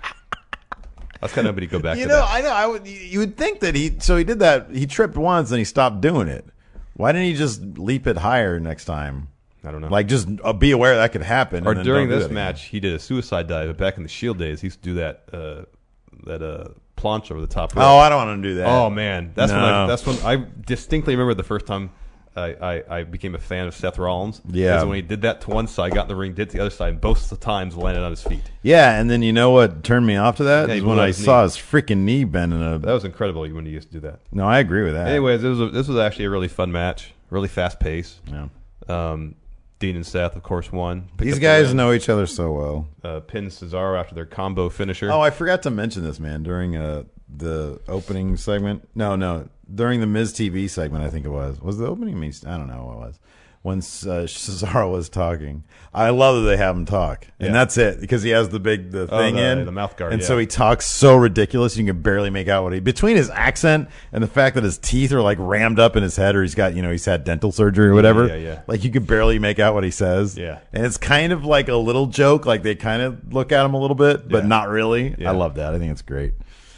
I was kind of hoping he'd go back You to know, that. I know. I would. You would think that he. So he did that. He tripped once and he stopped doing it. Why didn't he just leap it higher next time? I don't know. Like, just uh, be aware that could happen. Or and then during don't do this that match, he did a suicide dive. But back in the Shield days, he used to do that uh, that uh, planche over the top rope. again. Oh, I don't want to do that. Oh man, that's when I, No. that's when I distinctly remember the first time I, I, I became a fan of Seth Rollins. Yeah. is when he did that to one side, got in the ring, did it to the other side, and both the times landed on his feet. Yeah, and then you know what turned me off to that Yeah, he is blew when out I his saw knee. his freaking knee bending. A, That was incredible when he used to do that. no, I agree with that. Anyways, this was a, this was actually a really fun match, really fast pace. Yeah. Um, Dean and Seth, of course, won. Picked These up the guys win. know each other so well. Uh, pinned Cesaro after their combo finisher. Oh, I forgot to mention this, man. During uh, the opening segment, no, no, during the Miz T V segment, I think it was. Was the opening? Miz? I don't know what it was. When uh, Cesaro was talking, I love that they have him talk, and Yeah. that's it because he has the big the Oh, thing the- in the mouth guard, and yeah. so he talks so ridiculous you can barely make out what he between his accent and the fact that his teeth are like rammed up in his head, or he's got you know he's had dental surgery or whatever. Yeah, yeah. Like you could barely make out what he says. Yeah. and it's kind of like a little joke, like they kind of look at him a little bit, but Yeah. not really. Yeah. I love that. I think it's great.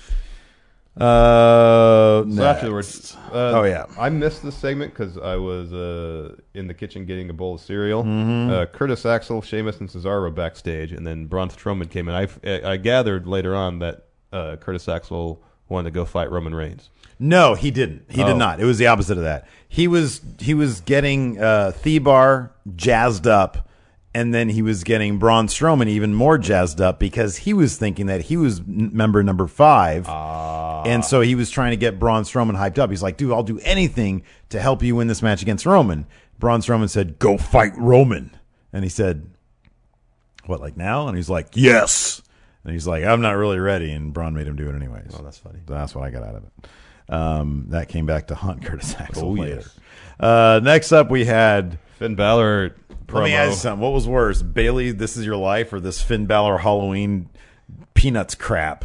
Uh, So next. afterwards, uh, Oh, yeah. I missed this segment because I was uh, in the kitchen getting a bowl of cereal. Mm-hmm. Uh, Curtis Axel, Sheamus, and Cesaro backstage, and then Braun Strowman came in. I, I gathered later on that uh, Curtis Axel wanted to go fight Roman Reigns. No, he didn't. He Oh. did not. It was the opposite of that. He was he was getting uh, Thebar jazzed up, and then he was getting Braun Strowman even more jazzed up because he was thinking that he was n- member number five, and so he was trying to get Braun Strowman hyped up. He's like, "Dude, I'll do anything to help you win this match against Roman." Braun Strowman said, "Go fight Roman," and he said, "What, like now?" And he's like, "Yes." And he's like, "I'm not really ready," and Braun made him do it anyways. Oh, that's funny. So that's what I got out of it. Um, that came back to haunt Curtis Axel Oh, later. yes. Uh, next up, we had. Finn Balor promo. Let me ask you something. What was worse, Bailey? This is your life, or this Finn Balor Halloween peanuts crap?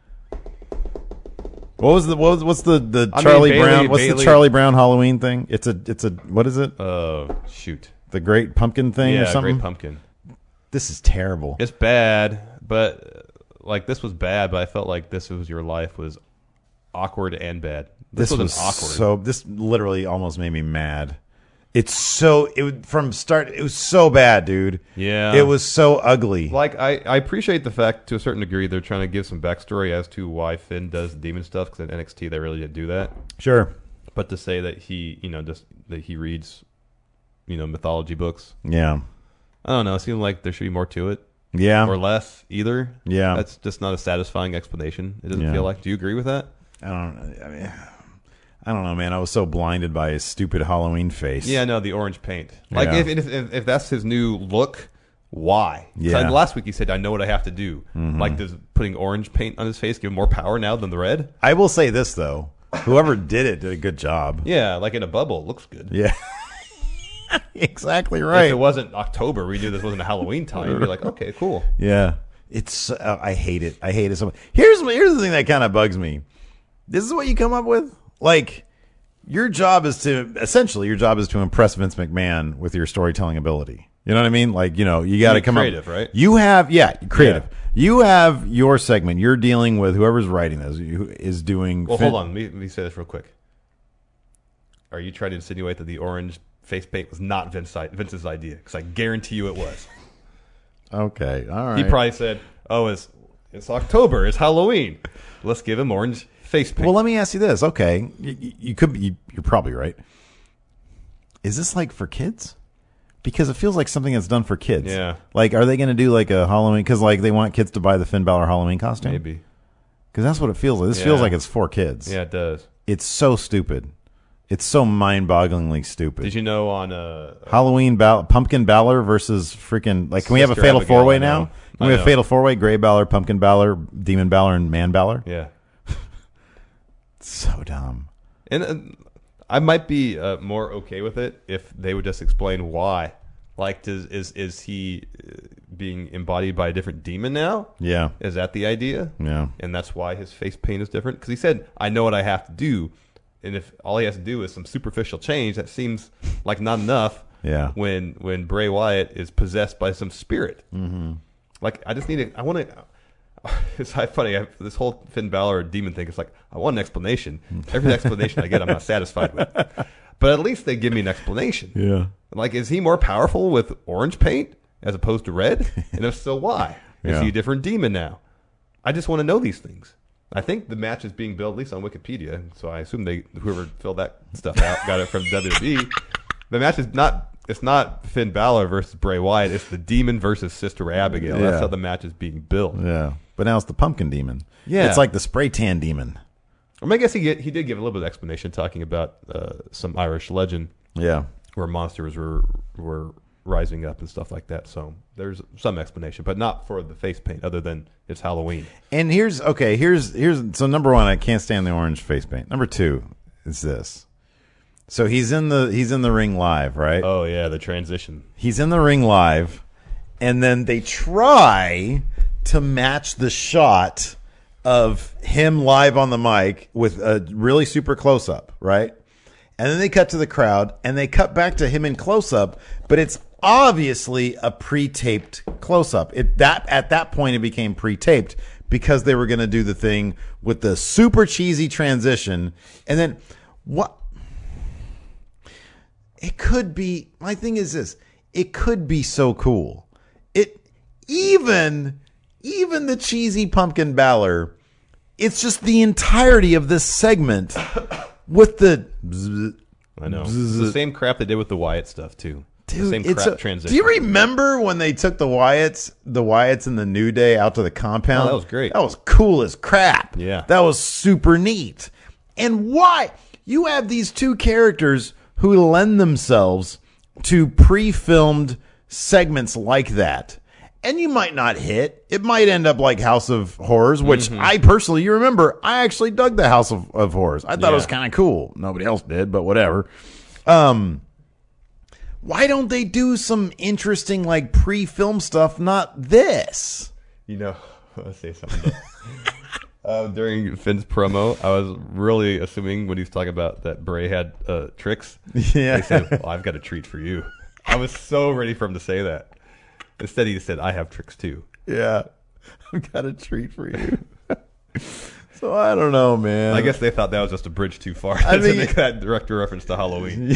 What was the what was, what's the the I mean, Charlie Bailey- Brown? What's the Bailey- Charlie Brown Halloween thing? It's a it's a what is it? Uh, shoot. The Great Pumpkin thing Yeah, or something? Great Pumpkin. This is terrible. It's bad, but uh, like this was bad, but I felt like This Was Your Life was awkward and bad. This, This wasn't was awkward. so. This literally almost made me mad. It's so it would- from start. It was so bad, dude. Yeah. it was so ugly. Like I, I appreciate the fact to a certain degree they're trying to give some backstory as to why Finn does the demon stuff because in N X T they really didn't do that. Sure. But to say that he, you know, just that he reads, you know, mythology books. Yeah. I don't know. It seems like there should be more to it, Yeah. or less either. Yeah. That's just not a satisfying explanation. It doesn't Yeah. feel like. Do you agree with that? I don't. I mean, I don't know, man. I was so blinded by his stupid Halloween face. Yeah, no, the orange paint. Like Yeah. if, if if if that's his new look, why? 'Cause Yeah. last week he said, "I know what I have to do." Like, does putting orange paint on his face give him more power now than the red? I will say this though: whoever did it did a good job. Yeah, like in a bubble, it looks good. Yeah. Exactly If right. it wasn't October, we knew this wasn't a Halloween time. You'd be like, okay, cool. Yeah. It's. Uh, I hate it. I hate it so much. Here's here's the thing that kind of bugs me. This is what you come up with. Like, your job is to essentially your job is to impress Vince McMahon with your storytelling ability. You know what I mean? Like, you know, you got to mean come creative, up. right? You have, yeah, creative. Yeah. You have your segment. You're dealing with whoever's writing this. Who is doing? Well, fin- hold on. Let me, let me say this real quick. Are you trying to insinuate that the orange face paint was not Vince, Vince's idea? Because I guarantee you it was. Okay, all right. He probably said, "Oh, his It's October. It's Halloween. Let's give him orange face paint. Well, let me ask you this. Okay, you, you could be, you, you're probably right. Is this like for kids? Because it feels like something that's done for kids. Yeah. Like, are they going to do like a Halloween? Because like they want kids to buy the Finn Balor Halloween costume. Maybe. Because that's what it feels like. This Yeah. feels like it's for kids. Yeah, it does. It's so stupid. It's so mind-bogglingly stupid. Did you know on uh, Halloween Bal- Pumpkin Balor versus freaking like? Can we have a Sister fatal Abigail, four-way I know. now? Can I we have a know. fatal four-way? Gray Balor, Pumpkin Balor, Demon Balor, and Man Balor. yeah. So dumb. And uh, I might be uh, more okay with it if they would just explain why. Like, does is is he uh, being embodied by a different demon now? Yeah. Is that the idea? Yeah. And that's why his face paint is different? Because he said, I know what I have to do. And if all he has to do is some superficial change, that seems like not enough. Yeah. When when Bray Wyatt is possessed by some spirit. Mm-hmm. Like, I just need to, I want to, it's funny, I, this whole Finn Balor demon thing, it's like, I want an explanation. Every explanation I get, I'm not satisfied with. But at least they give me an explanation. Yeah. Like, is he more powerful with orange paint as opposed to red? And if so, why? Is Yeah. he a different demon now? I just want to know these things. I think the match is being billed, at least on Wikipedia, so I assume they whoever filled that stuff out got it from W W E. The match is not, it's not Finn Balor versus Bray Wyatt. It's the demon versus Sister Abigail. Yeah. That's how the match is being billed. Yeah. But now it's the Pumpkin Demon. Yeah. It's like the spray tan demon. I, mean, I guess he get, he did give a little bit of explanation talking about uh, some Irish legend Yeah. where monsters were were rising up and stuff like that. So there's some explanation, but not for the face paint, other than it's Halloween. And here's okay. Here's here's so number one, I can't stand the orange face paint. Number two is this. So he's in the he's in the ring live, right? Oh yeah, the transition. He's in the ring live, and then they try to match the shot of him live on the mic with a really super close up, right? And then they cut to the crowd, and they cut back to him in close up, but it's obviously a pre-taped close up. It that at that point it became pre-taped because they were going to do the thing with the super cheesy transition, and then what? It could be. My thing is this: it could be so cool. It even even the cheesy Pumpkin Balor. It's just the entirety of this segment with the. Bzz, I know. It's the same crap they did with the Wyatt stuff too. Dude, the same it's crap a, transition. do you remember when they took the Wyatts, the Wyatts and the New Day out to the compound? Oh, that was great. That was cool as crap. Yeah. That was super neat. And why? You have these two characters who lend themselves to pre-filmed segments like that. And you might not hit. It might end up like House of Horrors, which Mm-hmm. I personally, you remember, I actually dug the House of, of Horrors. I thought it was Yeah. kind of cool. Nobody else did, but whatever. Um, why don't they do some interesting, like, pre-film stuff, not this? You know, let's say something. uh, during Finn's promo, I was really assuming when he was talking about that Bray had uh, tricks. Yeah. They said, well, I've got a treat for you. I was so ready for him to say that. Instead, he said, I have tricks too. Yeah. I've got a treat for you. So I don't know, man. I guess they thought that was just a bridge too far I to mean- make that direct reference to Halloween.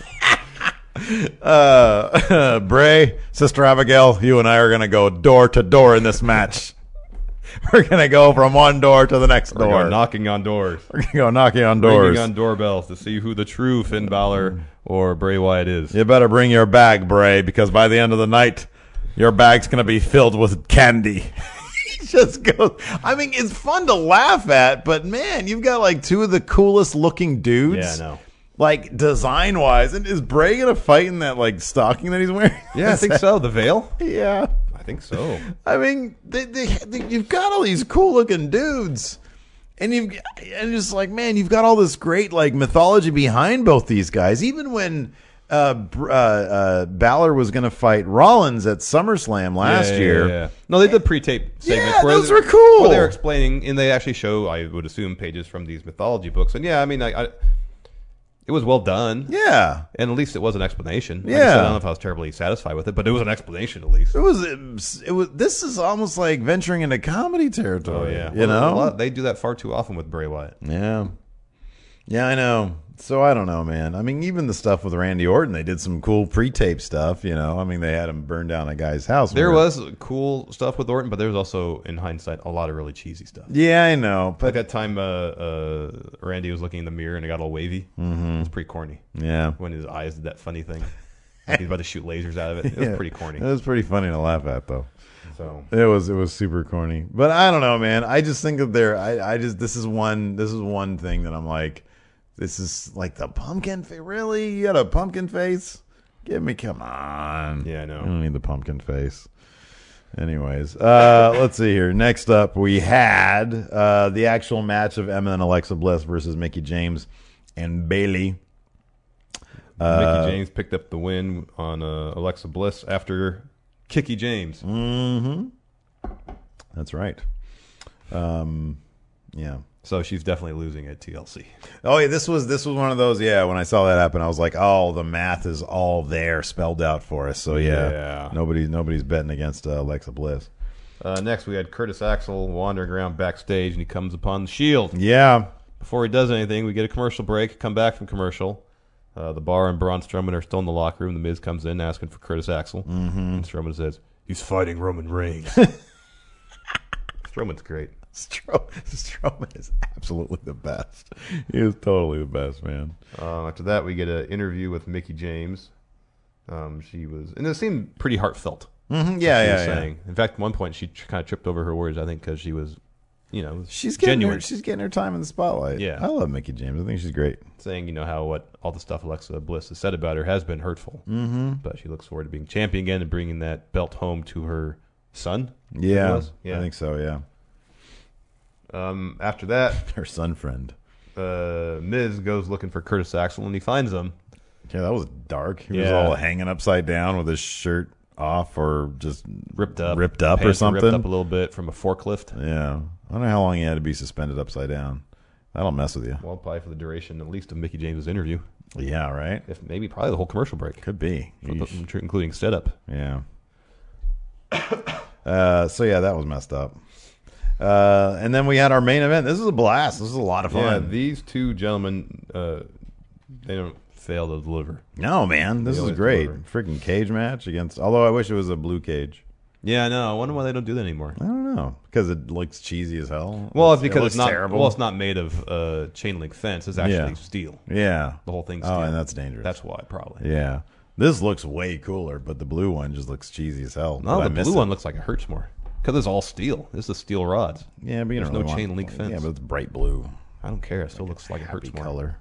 Uh, Bray, Sister Abigail, you and I are going to go door to door in this match. We're going to go from one door to the next We're door. going knocking on doors. We're going to go knocking on doors. Ringing on doorbells to see who the true Finn Balor or Bray Wyatt is. You better bring your bag, Bray, because by the end of the night, your bag's going to be filled with candy. He just goes. I mean, it's fun to laugh at, but man, you've got like two of the coolest looking dudes. Yeah, I know. Like design wise, and is Bray gonna fight in that like stocking that he's wearing? Yeah, I think so. The veil? Yeah, I think so. I mean, they, they, they, you've got all these cool looking dudes, and you've and just like man, you've got all this great like mythology behind both these guys. Even when uh, uh, uh, Balor was gonna fight Rollins at SummerSlam last Yeah, yeah, year. yeah, yeah. No, they did pre-tape segments. Yeah, where those they- were cool. Where they're explaining, and they actually show, I would assume, pages from these mythology books. And yeah, I mean, I, I, it was well done. Yeah, And at least it was an explanation. Like I Yeah. said, I don't know if I was terribly satisfied with it, but it was an explanation at least. it was. It was. It was this is almost like venturing into comedy territory. Oh, yeah. you Well, a know. lot- they do that far too often with Bray Wyatt. Yeah. Yeah, I know. So I don't know, man. I mean, even the stuff with Randy Orton, they did some cool pre-tape stuff. You know, I mean, they had him burn down a guy's house. There where- was cool stuff with Orton, but there was also, in hindsight, a lot of really cheesy stuff. Yeah, I know, Like but that time uh, uh, Randy was looking in the mirror and it got all wavy. Mm-hmm. It was pretty corny. yeah, When his eyes did that funny thing. Like he's about to shoot lasers out of it. It was Yeah. pretty corny. It was pretty funny to laugh at, though. So It was it was super corny, but I don't know, man. I just think that there. I I just this is one this is one thing that I'm like, this is like the pumpkin face. Really, you got a pumpkin face? Give me, come on. Yeah, I know. I don't need the pumpkin face. Anyways, uh, let's see here. Next up, we had uh, the actual match of Emma and Alexa Bliss versus Mickey James and Bailey. Uh, Mickey James picked up the win on uh, Alexa Bliss after Kicky James. Mm-hmm. That's right. Um, yeah. So she's definitely losing at T L C. Oh yeah, this was this was one of those. Yeah, when I saw that happen, I was like, "Oh, the math is all there, spelled out for us." So yeah, Yeah. nobody nobody's betting against uh, Alexa Bliss. Uh, next, we had Curtis Axel wandering around backstage, and he comes upon the Shield. Yeah, Before he does anything, we get a commercial break, come back from commercial. Uh, the Bar and Braun Strowman are still in the locker room. The Miz comes in asking for Curtis Axel. Mm-hmm. And Strowman says, he's fighting Roman Reigns. Strowman's great. Stro- Strowman is absolutely the best. He is totally the best, man. Uh, after that, we get an interview with Mickey James. Um, she was, and it seemed pretty heartfelt. Mm-hmm. what Yeah, she yeah, was yeah. saying. In fact, at one point, she tr- kind of tripped over her words, I think, because she was, you know, She's getting genuine. her, she's getting her time in the spotlight. Yeah. I love Mickey James. I think she's great. saying, you know, how what all the stuff Alexa Bliss has said about her has been hurtful. Mm-hmm. But she looks forward to being champion again and bringing that belt home to her son. I think it Yeah, was. yeah. I think so. Yeah, Um, after that, her son friend. uh, Miz goes looking for Curtis Axel and he finds him. Yeah, that was dark. He was Yeah. all hanging upside down with his shirt off or just Ripped up, ripped up or Pants were something. ripped up a little bit from a forklift. Yeah, I don't know how long he had to be suspended upside down. That'll mess with you. Well, probably for the duration, at least, of Mickey James' interview. Yeah, right. If maybe probably the whole commercial break, Could be. Yeesh. including setup. Yeah. Uh, so yeah, that was messed up. Uh, and then we had our main event. This is a blast. This is a lot of Yeah, fun. these two gentlemen, uh, they don't fail to deliver. no, man, this They is always great. deliver. Freaking cage match against. Although I wish it was a blue cage. Yeah, I know. I wonder why they don't do that anymore. I don't know because it looks cheesy as hell. Well, it's It because looks it's not. terrible. Well, it's not made of uh, chain link fence. It's actually Yeah. steel. Yeah, The whole thing's Oh, steel. and that's dangerous. That's why, probably. yeah. This looks way cooler, but the blue one just looks cheesy as hell. No, But I the miss blue it. one looks like it hurts more because it's all steel. This is steel rods. Yeah, but you There's don't no really want- chain link fence. Yeah, but it's bright blue. I don't care. It still looks like it hurts Happy more. color.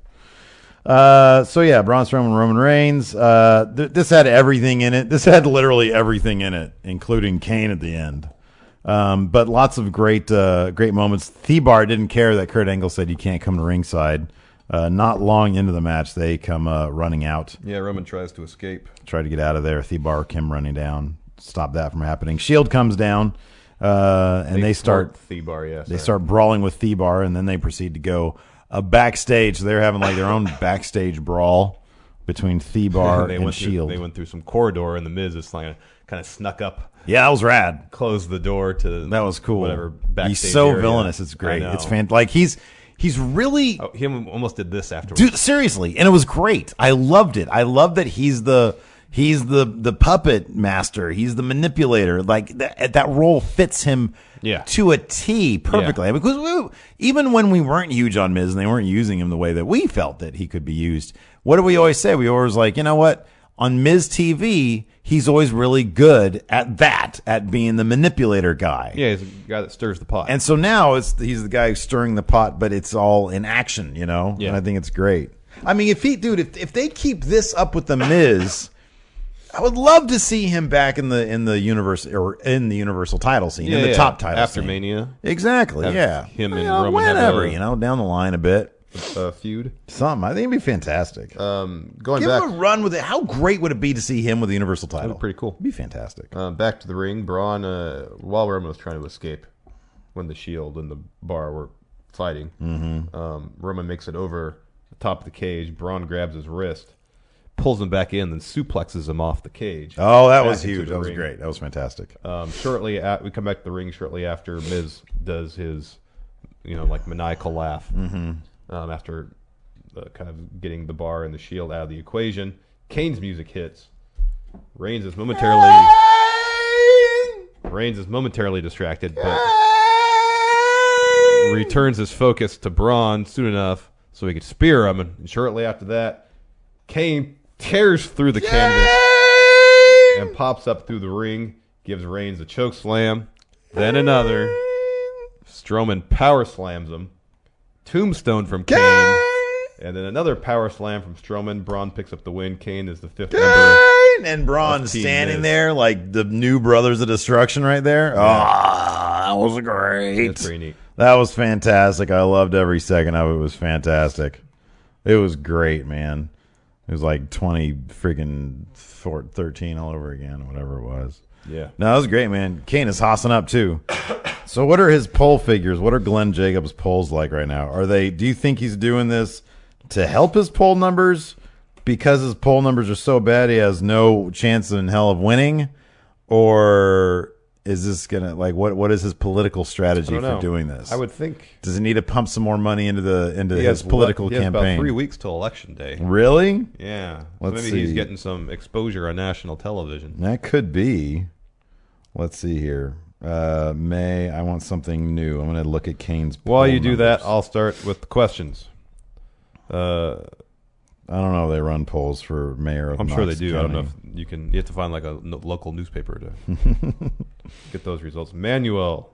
Uh, so yeah, Braun Strowman, Roman Reigns. Uh, th- this had everything in it. This had literally everything in it, including Kane at the end. Um, but lots of great, uh, great moments. Thebar didn't care that Kurt Angle said you can't come to ringside. Uh, not long into the match, they come uh, running out, Yeah, Roman tries to escape. try to get out of there. Thebar, Kim running down, stop that from happening. Shield comes down, uh, and they, start. thwart Thebar. Yeah, They sorry. start brawling with Thebar, and then they proceed to go uh, backstage. They're having like their own backstage brawl between Thebar they and went Shield. Through, they went through some corridor, and the Miz is like kind of snuck up, Yeah, that was rad. closed the door to That was cool. Whatever. He's Backstage so area. villainous. It's I great. know. It's fan like he's he's really Oh, he almost did this afterwards. dude. Seriously, and it was great. I loved it. I love that he's the. He's the, the puppet master. He's the manipulator. Like that, that role fits him Yeah. to a T perfectly. Because we, even when we weren't huge on Miz and they weren't using him the way that we felt that he could be used, what do we always say? We always like, you know what? On Miz T V, he's always really good at that, at being the manipulator guy. Yeah, he's a guy that stirs the pot. And so now it's he's the guy stirring the pot, but it's all in action, you know? Yeah. And I think it's great. I mean, if he, dude, if if they keep this up with the Miz, I would love to see him back in the in the universe or in the Universal title scene, yeah, in the yeah. top title after scene. Mania, Exactly. Have Yeah. him and You know, Roman have whenever, a- you know, down the line a bit, uh, feud. something. I think it'd be fantastic. Um, going Give back, him a run with it. How great would it be to see him with the Universal title? be pretty cool. It'd be fantastic. uh, back to the ring. Braun, uh, while Roman was trying to escape, when the Shield and the Bar were fighting, mm-hmm. um, Roman makes it over the top of the cage. Braun grabs his wrist, pulls him back in, then suplexes him off the cage. Oh, that back was into huge. the That was ring. great. That was fantastic. Um, shortly, at, we come back to the ring shortly after Miz does his, you know, like maniacal laugh. Mm-hmm. Um, after uh, kind of getting the bar and the Shield out of the equation. Kane's music hits. Reigns is momentarily Reigns is momentarily distracted, but returns his focus to Braun soon enough so he could spear him. And shortly after that, Kane tears through the canvas and pops up through the ring, gives Reigns a choke slam, then another. Strowman power slams him. Tombstone from Kane. And then another power slam from Strowman. Braun picks up the win. Kane is the fifth member. And Braun of Team standing Miz. there like the new Brothers of Destruction right there. Oh, that was great. That's pretty neat. That was fantastic. I loved every second of it. It was fantastic. It was great, man. It was like twenty freaking four, thirteen all over again, or whatever it was. Yeah. No, that was great, man. Kane is hossing up too. So what are his poll figures? What are Glenn Jacobs' polls like right now? Are they? Do you think he's doing this to help his poll numbers because his poll numbers are so bad he has no chance in hell of winning? Or is this gonna like what what is his political strategy I don't for know. doing this? I would think Does he need to pump some more money into the into he his has political he has campaign? about three weeks till election day. Really? Yeah. So Let's maybe he's see. getting some exposure on national television. That could be. Let's see here. Uh, May, I want something new. I'm going to look at Kane's poll While you do that, numbers. I'll start with the questions. Uh, I don't know if they run polls for mayor of I'm sure they Knox do. I don't know County. if you can. You have to find like a no- local newspaper to get those results. Manuel,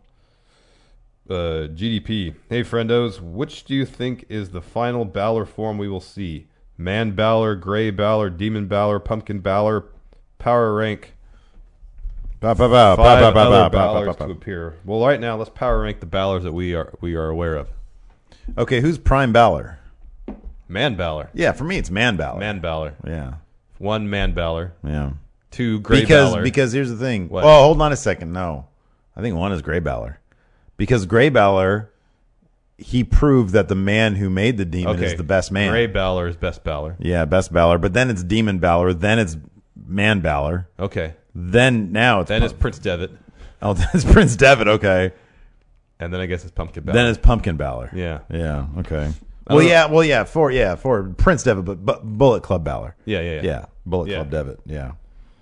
uh, G D P. Hey, friendos, which do you think is the final Balor form we will see? Man Balor, Gray Balor, Demon Balor, Pumpkin Balor, Power Rank. Ba, ba, ba, ba, Five ba, ba, other ba, ba, Balors ba, ba. to appear. Well, right now, let's power rank the Balors that we are we are aware of. Okay, who's Prime Balor? Man Balor, Yeah, for me it's Man Balor. Man Balor, Yeah, one Man Balor, yeah. two Gray because Balor. because here's the thing. What? Oh, hold on a second. No, I think one is Gray Balor, because Gray Balor, he proved that the man who made the demon okay, is the best man. Gray Balor is best Balor. Yeah, best Balor. But then it's Demon Balor. Then it's Man Balor. Okay, Then now it's then Pum- it's Prince Devitt, oh, then it's Prince Devitt. Okay. and then I guess it's Pumpkin Balor. Then it's Pumpkin Balor. yeah, Yeah. Okay. I Well, don't know. yeah. Well, yeah. For yeah, for Prince Devitt, but, but Bullet Club Balor. yeah, yeah, yeah. Yeah. Bullet Yeah. Club Devitt. Yeah.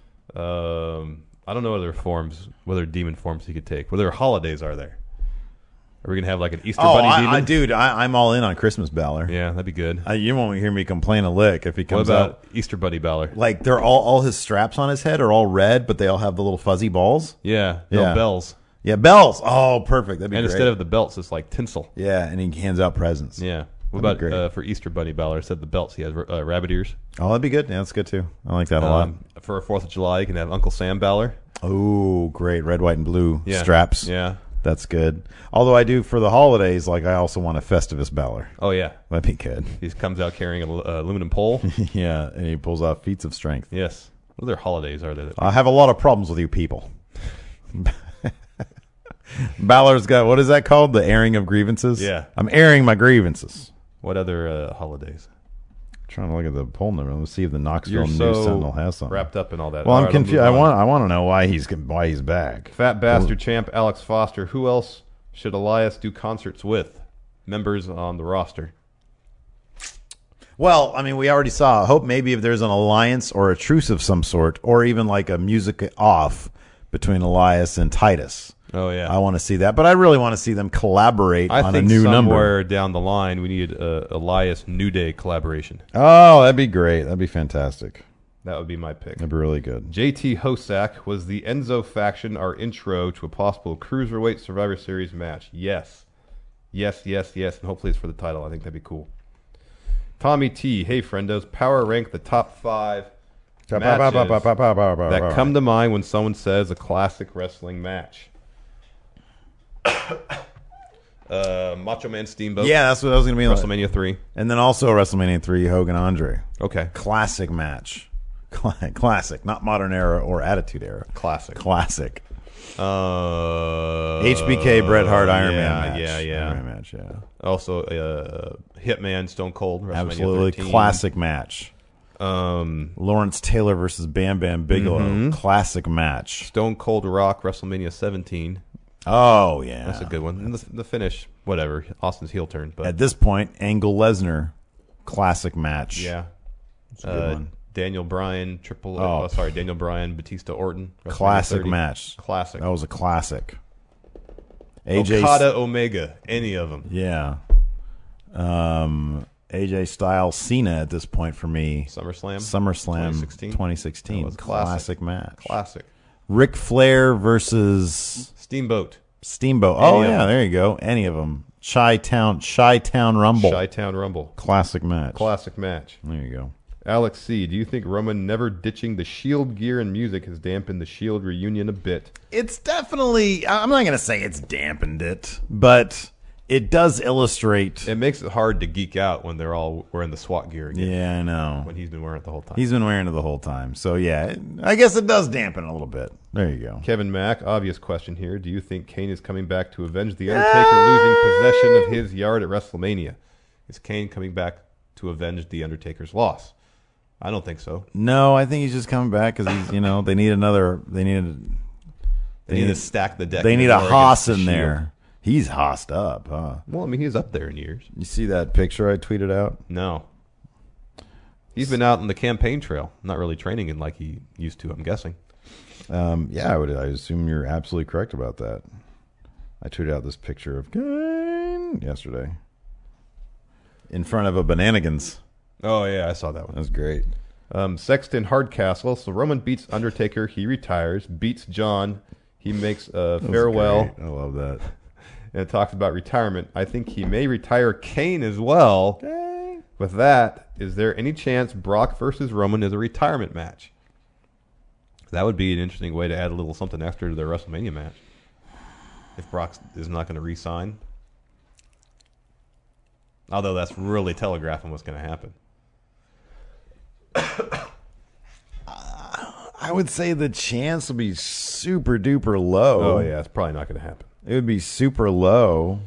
Um, I don't know other forms, whether demon forms he could take. Whether holidays are there? Are we gonna have like an Easter Oh, bunny I, demon? I, dude, I, I'm all in on Christmas Balor. Yeah, that'd be good. Uh, you won't hear me complain a lick if he What comes about out. Easter bunny Balor? Like they're all all his straps on his head are all red, but they all have the little fuzzy balls. Yeah, no Yeah. bells. Yeah, bells. Oh, perfect. That'd be And great. instead of the belts, it's like tinsel. yeah, and he hands out presents. Yeah. What That'd be about great. uh, for Easter Bunny Balor? Instead of the belts, he has uh, rabbit ears. Oh, that'd be good. Yeah, that's good too. I like that a lot. Um, for Fourth of July, you can have Uncle Sam Balor. Oh, great. Red, white, and blue Yeah. straps. Yeah. That's good. Although I do, for the holidays, like I also want a Festivus Balor. Oh yeah. That'd be good. He comes out carrying an uh, aluminum pole. Yeah, and he pulls off feats of strength. Yes. What other holidays are there? That I have a lot of problems with you people. Balor's got, what is that called? The airing of grievances? Yeah. I'm airing my grievances. what other uh, holidays? Trying to look at the poll number. Let's see if the Knoxville You're News so Sentinel has something. wrapped up in all that. Well, All I'm right, I'll confused. move I on. want. I want to know why he's why he's back. Fat bastard champ Alex Foster. Who else should Elias do concerts with? Members on the roster. Well, I mean, we already saw. I hope maybe if there's an alliance or a truce of some sort, or even like a music off between Elias and Titus. Oh yeah. I want to see that, but I really want to see them collaborate I on think a new somewhere number. down the line we need a Elias New Day collaboration. Oh, that'd be great. That'd be fantastic. That would be my pick. That'd be really good. J T Hosak, was the Enzo faction our intro to a possible Cruiserweight Survivor Series match? Yes. Yes, yes, yes, and hopefully it's for the title. I think that'd be cool. Tommy T, hey friendos, power rank the top five matches that come to mind when someone says a classic wrestling match. uh, Macho Man Steamboat. Yeah, that's what I was going to be. Like. WrestleMania three. And then also WrestleMania three, Hogan Andre. Okay. Classic match. Cla- Classic, not modern era or attitude era. Classic. Classic. Uh, H B K, Bret Hart, Iron yeah, Man match. Yeah, yeah. Iron Man match, yeah. Also, uh, Hitman, Stone Cold, WrestleMania Absolutely thirteen. classic match. Um, Lawrence Taylor versus Bam Bam Bigelow. Mm-hmm. Classic match. Stone Cold Rock, WrestleMania seventeen. Oh, yeah. That's a good one. And the, the finish, whatever. Austin's heel turn, but At this point, Angle Lesnar Classic match. Yeah. It's a good Uh, one. Daniel Bryan, Triple. Oh. Oh, sorry, Daniel Bryan, Batista Orton. WrestleMania Classic thirty. match. Classic. That was a classic. A J Okada, Omega, any of them. Yeah. Um, A J Styles, Cena at this point for me. SummerSlam. SummerSlam twenty sixteen. twenty sixteen. That was Classic. classic. match. Classic. Ric Flair versus Steamboat. Steamboat. Any Oh, of yeah, them. there you go. Any of them. Chi-Town, Chi-Town Rumble. Chi-Town Rumble. Classic match. Classic match. There you go. Alex C., do you think Roman never ditching the Shield gear and music has dampened the Shield reunion a bit? It's definitely, I'm not going to say it's dampened it, but it does illustrate. It makes it hard to geek out when they're all wearing the SWAT gear again. Yeah, I know. When he's been wearing it the whole time. He's been wearing it the whole time. So, yeah, I guess it does dampen a little bit. There you go. Kevin Mack, obvious question here. Do you think Kane is coming back to avenge The Undertaker losing possession of his yard at WrestleMania? Is Kane coming back to avenge The Undertaker's loss? I don't think so. No, I think he's just coming back because he's, you know, they need another, they need, They, need to stack the deck. They need more a against Haas the in Shield. there. He's hossed up, huh? Well, I mean, he's up there in years. You see that picture I tweeted out? No. He's been out on the campaign trail, not really training in like he used to, I'm guessing. Um, yeah, I would. I assume you're absolutely correct about that. I tweeted out this picture of Kane yesterday in front of a Bananigans. Oh, yeah, I saw that That one. was great. Um, Sexton Hardcastle. So Roman beats Undertaker. He retires. Beats John. He makes a That was farewell. great. I love that. And it talks about retirement. I think he may retire Kane as well. With that, is there any chance Brock versus Roman is a retirement match? That would be an interesting way to add a little something extra to their WrestleMania match. If Brock is not going to re-sign. Although that's really telegraphing what's going to happen. I would say the chance would be super duper low. Oh, yeah, it's probably not going to happen. It would be super low.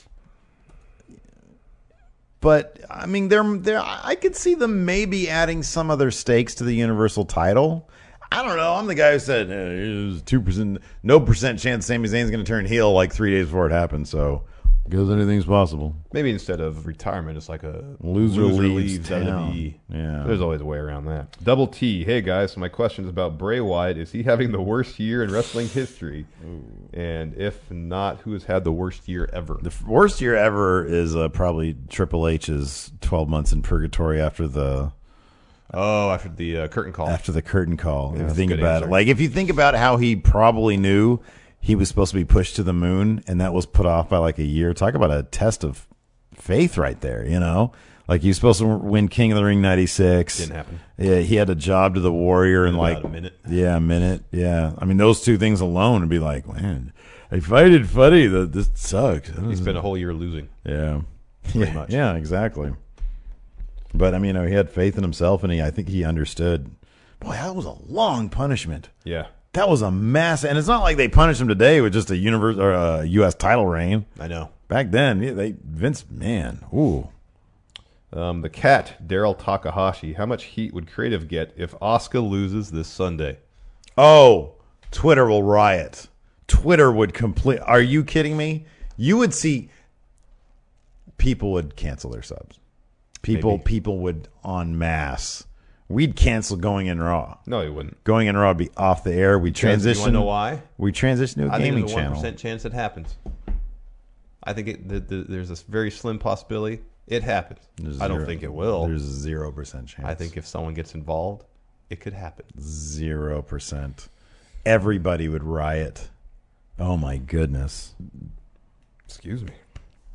But I mean, they're, they're, I could see them maybe adding some other stakes to the Universal title. I don't know. I'm the guy who said eh, it was two percent, no percent chance Sami Zayn's going to turn heel like three days before it happens. So, because anything's possible. Maybe instead of retirement, it's like a Loser leaves W W town. E. Yeah. There's always a way around that. Double T. Hey, guys. So my question is about Bray Wyatt. Is he having the worst year in wrestling history? Ooh. And if not, who has had the worst year ever? The f- worst year ever is uh, probably Triple H's twelve months in purgatory after the Oh, after the uh, curtain call. after the curtain call. Yeah, if that's you a think good about answer. it, like if you think about how he probably knew he was supposed to be pushed to the moon, and that was put off by like a year. Talk about a test of faith right there. You know, like he was supposed to win King of the Ring ninety-six. Didn't happen. Yeah, he had a job to the Warrior in In like about a minute. Yeah, a minute. Yeah, I mean those two things alone would be like, man, if I did funny, that this sucks. He spent a whole year losing. Yeah. Pretty yeah, much. Yeah, exactly. But I mean, you know, he had faith in himself, and he, I think he understood. Boy, that was a long punishment. Yeah. That was a mass, and it's not like they punished him today with just a universe or a U S title reign. I know. Back then, yeah, they Vince, man, ooh, Um, the cat, Daryl Takahashi. How much heat would Creative get if Asuka loses this Sunday? oh, Twitter will riot. Twitter would complete. Are you kidding me? You would see people would cancel their subs. People, Maybe. people would en masse. We'd cancel Going in Raw. No, he wouldn't. Going in Raw would be off the air. We Because you wanna transition. know why? We transition to a I think gaming there's a one channel. percent chance it happens. I think it, the, the, there's a very slim possibility it happens. There's I don't zero- think it will. There's a zero percent chance. I think if someone gets involved, it could happen. zero percent. Everybody would riot. Oh my goodness. Excuse me.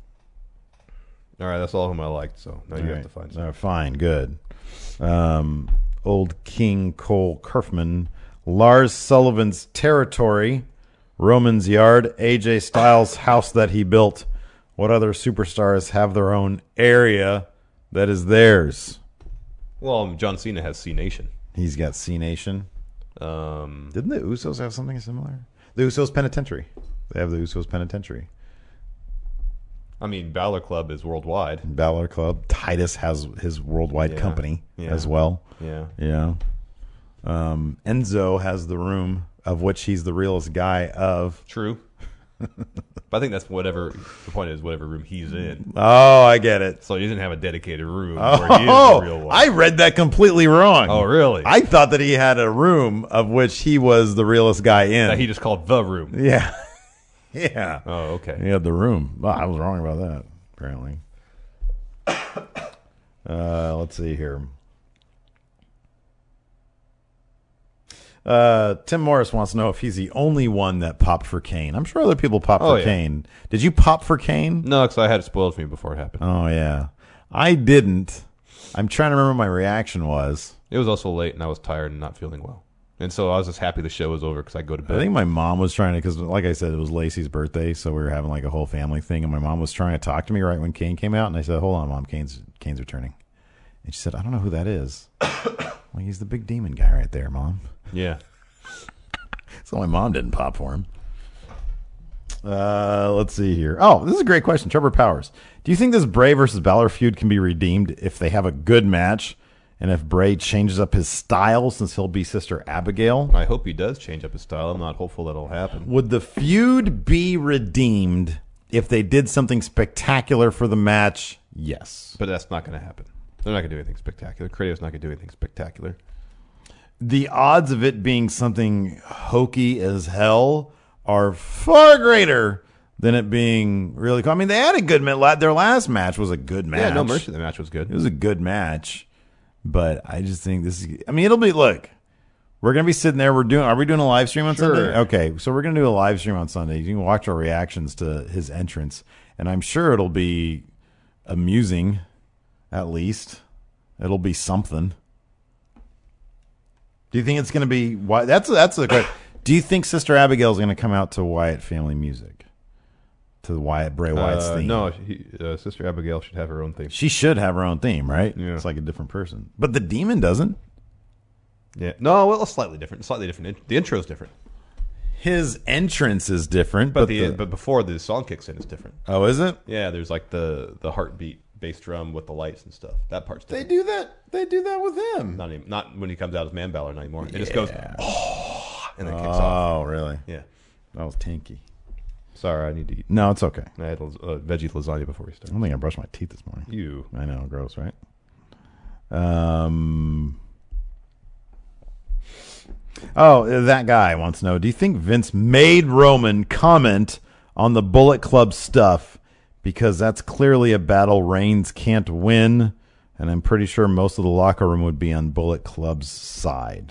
All right, that's all whom I liked. So now you All have right. to find Uh, some. fine, good. Um, old King Cole Kerfman, Lars Sullivan's territory, Roman's yard, A J Styles' house that he built. What other superstars have their own area that is theirs? Well, John Cena has C Nation. He's got C Nation. Um, Didn't the Usos have something similar? The Usos Penitentiary. They have the Usos Penitentiary. I mean, Balor Club is worldwide. Balor Club. Titus has his worldwide Yeah. company Yeah. as well. Yeah. Yeah. Um, Enzo has the room of which he's the realest guy of. True. But I think that's whatever the point is. Whatever room he's in. Oh, I get it. So he doesn't have a dedicated room Oh, where he is the real one. I read that completely wrong. Oh, really? I thought that he had a room of which he was the realest guy in. That he just called the room. Yeah. Yeah. Oh, okay. He had the room. Well, I was wrong about that, apparently. Uh, let's see here. Uh, Tim Morris wants to know if he's the only one that popped for Kane. I'm sure other people popped Oh, for yeah. Kane. Did you pop for Kane? No, because I had it spoiled for me before it happened. Oh, yeah. I didn't. I'm trying to remember what my reaction was. It was also late, and I was tired and not feeling well. And so I was just happy the show was over because I go to bed. I think my mom was trying to, because like I said, it was Lacey's birthday, so we were having like a whole family thing, and my mom was trying to talk to me right when Kane came out, and I said, hold on, Mom, Kane's Kane's returning. And she said, I don't know who that is. Well, he's the big demon guy right there, Mom. Yeah. So my mom didn't pop for him. Uh, let's see here. Oh, this is a great question. Trevor Powers. Do you think this Bray versus Balor feud can be redeemed if they have a good match and if Bray changes up his style since he'll be Sister Abigail? I hope he does change up his style. I'm not hopeful that'll happen. Would the feud be redeemed if they did something spectacular for the match? Yes. But that's not going to happen. They're not going to do anything spectacular. Creative's not going to do anything spectacular. The odds of it being something hokey as hell are far greater than it being really cool. I mean, they had a good match. Their last match was a good match. Yeah, No Mercy. The match was good. It was a good match, but I just think this is. I mean, it'll be. Look, we're gonna be sitting there. We're doing. Are we doing a live stream on Sure. Sunday? Okay, so we're gonna do a live stream on Sunday. You can watch our reactions to his entrance, and I'm sure it'll be amusing. At least it'll be something. Do you think it's going to be? Why? That's that's the question. Do you think Sister Abigail is going to come out to Wyatt family music, to the Wyatt Bray Wyatt's Uh, theme? no, he, uh, Sister Abigail should have her own theme. She should have her own theme, right? Yeah. It's like a different person, but the demon doesn't. Yeah. No, well, slightly different. Slightly different. The intro's different. His entrance is different, But, but, the, the, but before the song kicks in, it's different. oh, is it? Yeah, there's like the the heartbeat bass drum with the lights and stuff. That part's They different. do that. They do that with him. Not even, not when he comes out as Man Balor anymore. It just goes, Yeah. oh, and then kicks off. Oh, really? Yeah. That was tinky. Sorry, I need to eat. No, it's okay. I had uh, veggie lasagna before we I started. don't think I brushed my teeth this morning. You. I know, gross, right? Um. Oh, that guy wants to know, do you think Vince made Roman comment on the Bullet Club stuff? Because that's clearly a battle Reigns can't win, and I'm pretty sure most of the locker room would be on Bullet Club's side.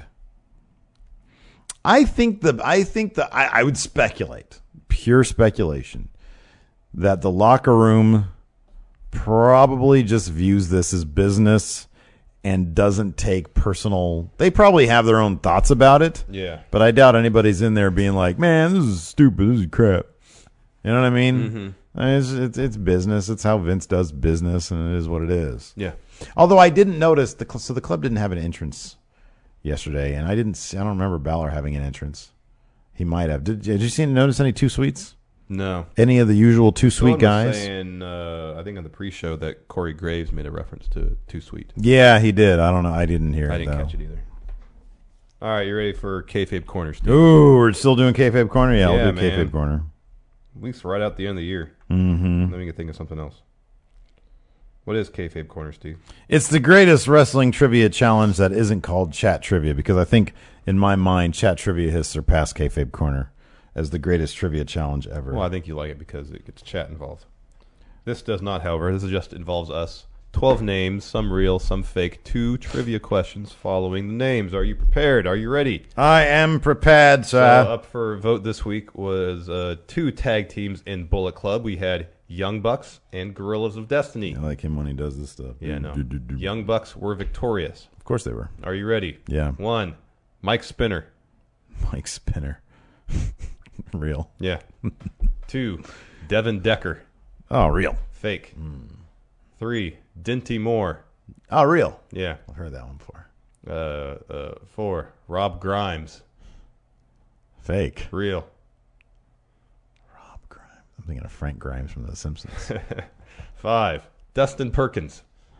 I think the I think the I, I would speculate, pure speculation, that the locker room probably just views this as business and doesn't take personal. They probably have their own thoughts about it. Yeah. But I doubt anybody's in there being like, man, this is stupid. This is crap. You know what I mean? Mm-hmm. I mean, it's, it's, it's business. It's how Vince does business, and it is what it is. Yeah. Although I didn't notice, the cl- so the club didn't have an entrance yesterday, and I didn't see, I don't remember Balor having an entrance. He might have. Did, did you see notice any two sweets? No. Any of the usual two sweet Someone was guys? saying, uh, I think on the pre-show that Corey Graves made a reference to Too Sweet. Yeah, he did. I don't know. I didn't hear I it, didn't though. catch it either. All right, you ready for Kayfabe Corner, Steve? Ooh, we're still doing Kayfabe Corner? Yeah, Yeah, we'll do man. Kayfabe Corner. At least right out the end of the year. Mm-hmm. Then we can think of something else. What is Kayfabe Corner, Steve? It's the greatest wrestling trivia challenge that isn't called Chat Trivia, because I think, in my mind, Chat Trivia has surpassed Kayfabe Corner as the greatest trivia challenge ever. Well, I think you like it because it gets chat involved. This does not, however. This is just involves us. Twelve names, some real, some fake. Two trivia questions following the names. Are you prepared? Are you ready? I am prepared, So sir. up for vote this week was uh, two tag teams in Bullet Club. We had Young Bucks and Gorillas of Destiny. I like him when he does this stuff. Yeah, no. Do, do, do. Young Bucks were victorious. Of course they were. Are you ready? Yeah. One, Mike Spinner. Mike Spinner. Real. Yeah. Two, Devin Decker. Oh, real. Fake. Three, Dinty Moore. Oh, real. Yeah. I've heard that one before. Uh, uh, four, Rob Grimes. Fake. Real. Rob Grimes. I'm thinking of Frank Grimes from The Simpsons. Five, Dustin Perkins.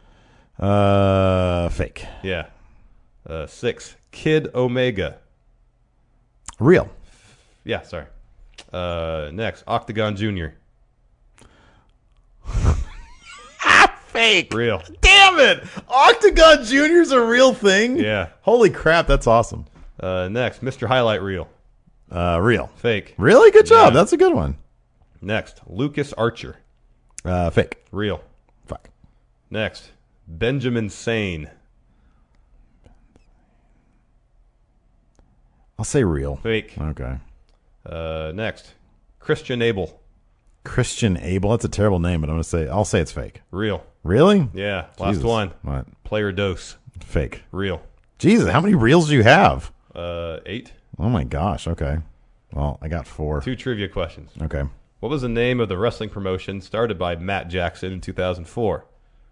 uh, fake. Yeah. Uh, six, Kid Omega. Real. Yeah, sorry. Uh, next, Octagon Junior Fake. Real. Damn it! Octagon Junior's a real thing? Yeah. Holy crap, that's awesome. Uh, next, Mister Highlight Reel. Uh, real. Fake. Really? Good job. Yeah. That's a good one. Next, Lucas Archer. Uh, fake. Real. Fuck. Next, Benjamin Sane. I'll say real. Fake. Okay. Uh, next, Christian Abel. Christian Abel. That's a terrible name, but I'm gonna say I'll say it's fake. Real. Really? Yeah. Last Jesus. one. What? Player Dose. Fake. Real. Jesus, how many reels do you have? Uh, eight. Oh my gosh. Okay. Well, I got four. Two trivia questions. Okay. What was the name of the wrestling promotion started by Matt Jackson in two thousand four?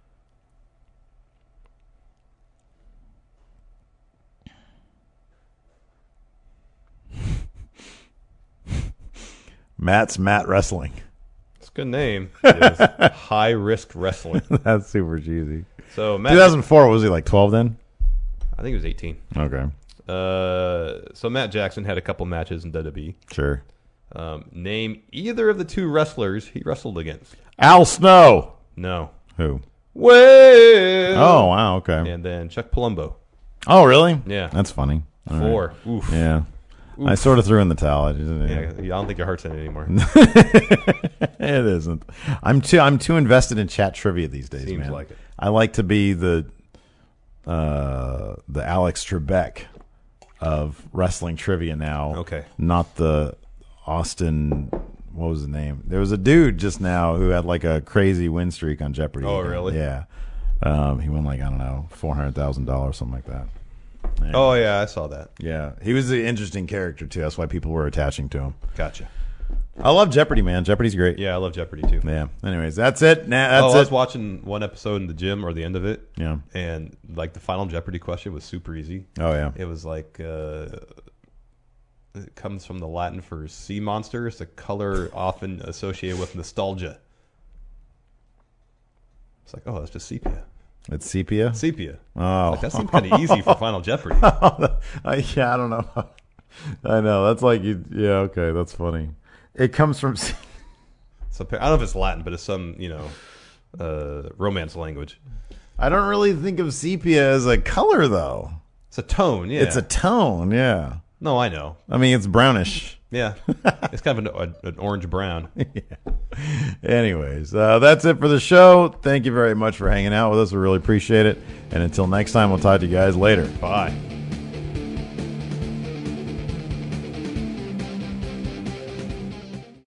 Matt's Matt Wrestling. It's a good name. It is High Risk Wrestling. That's super cheesy. So Matt, two thousand four, was he like twelve then? I think he was eighteen. Okay. Uh, so Matt Jackson had a couple matches in W W E. Sure. Um, name either of the two wrestlers he wrestled against. Al Snow. No. Who? Well. Oh, wow. Okay. And then Chuck Palumbo. Oh, really? Yeah. That's funny. All Four. right. Oof. Yeah. I sort of threw in the towel. I just- Yeah, I don't think your heart's in it anymore. It isn't. I'm too. I'm too invested in chat trivia these days. Seems man. like it. I like to be the uh, the Alex Trebek of wrestling trivia now. Okay. Not the Austin. What was his name? There was a dude just now who had like a crazy win streak on Jeopardy. Oh, really? Yeah. Um, he won like I don't know four hundred thousand dollars, something like that. Yeah. Oh, yeah, I saw that. Yeah, he was an interesting character too. That's why people were attaching to him. Gotcha. I love Jeopardy, man. Jeopardy's great. Yeah, I love Jeopardy, too. Yeah. Anyways, that's it. Nah, that's oh, I was it. watching one episode in the gym or the end of it. Yeah. And, like, the final Jeopardy question was super easy. Oh yeah. It was like, uh, it comes from the Latin for sea monster. It's a color often associated with nostalgia. It's like, oh, that's just sepia. It's sepia. Sepia. Oh, Like, that seems kind of easy for Final Jeopardy. I, yeah, I don't know. I know that's like you. Yeah, okay, that's funny. It comes from. So I don't know if it's Latin, but it's some, you know, uh, Romance language. I don't really think of sepia as a color though. It's a tone, yeah. It's a tone. Yeah. No, I know. I mean, it's brownish. Yeah. It's kind of an, an orange brown. Anyways, uh, that's it for the show. Thank you very much for hanging out with us. We really appreciate it. And until next time, we'll talk to you guys later. Bye.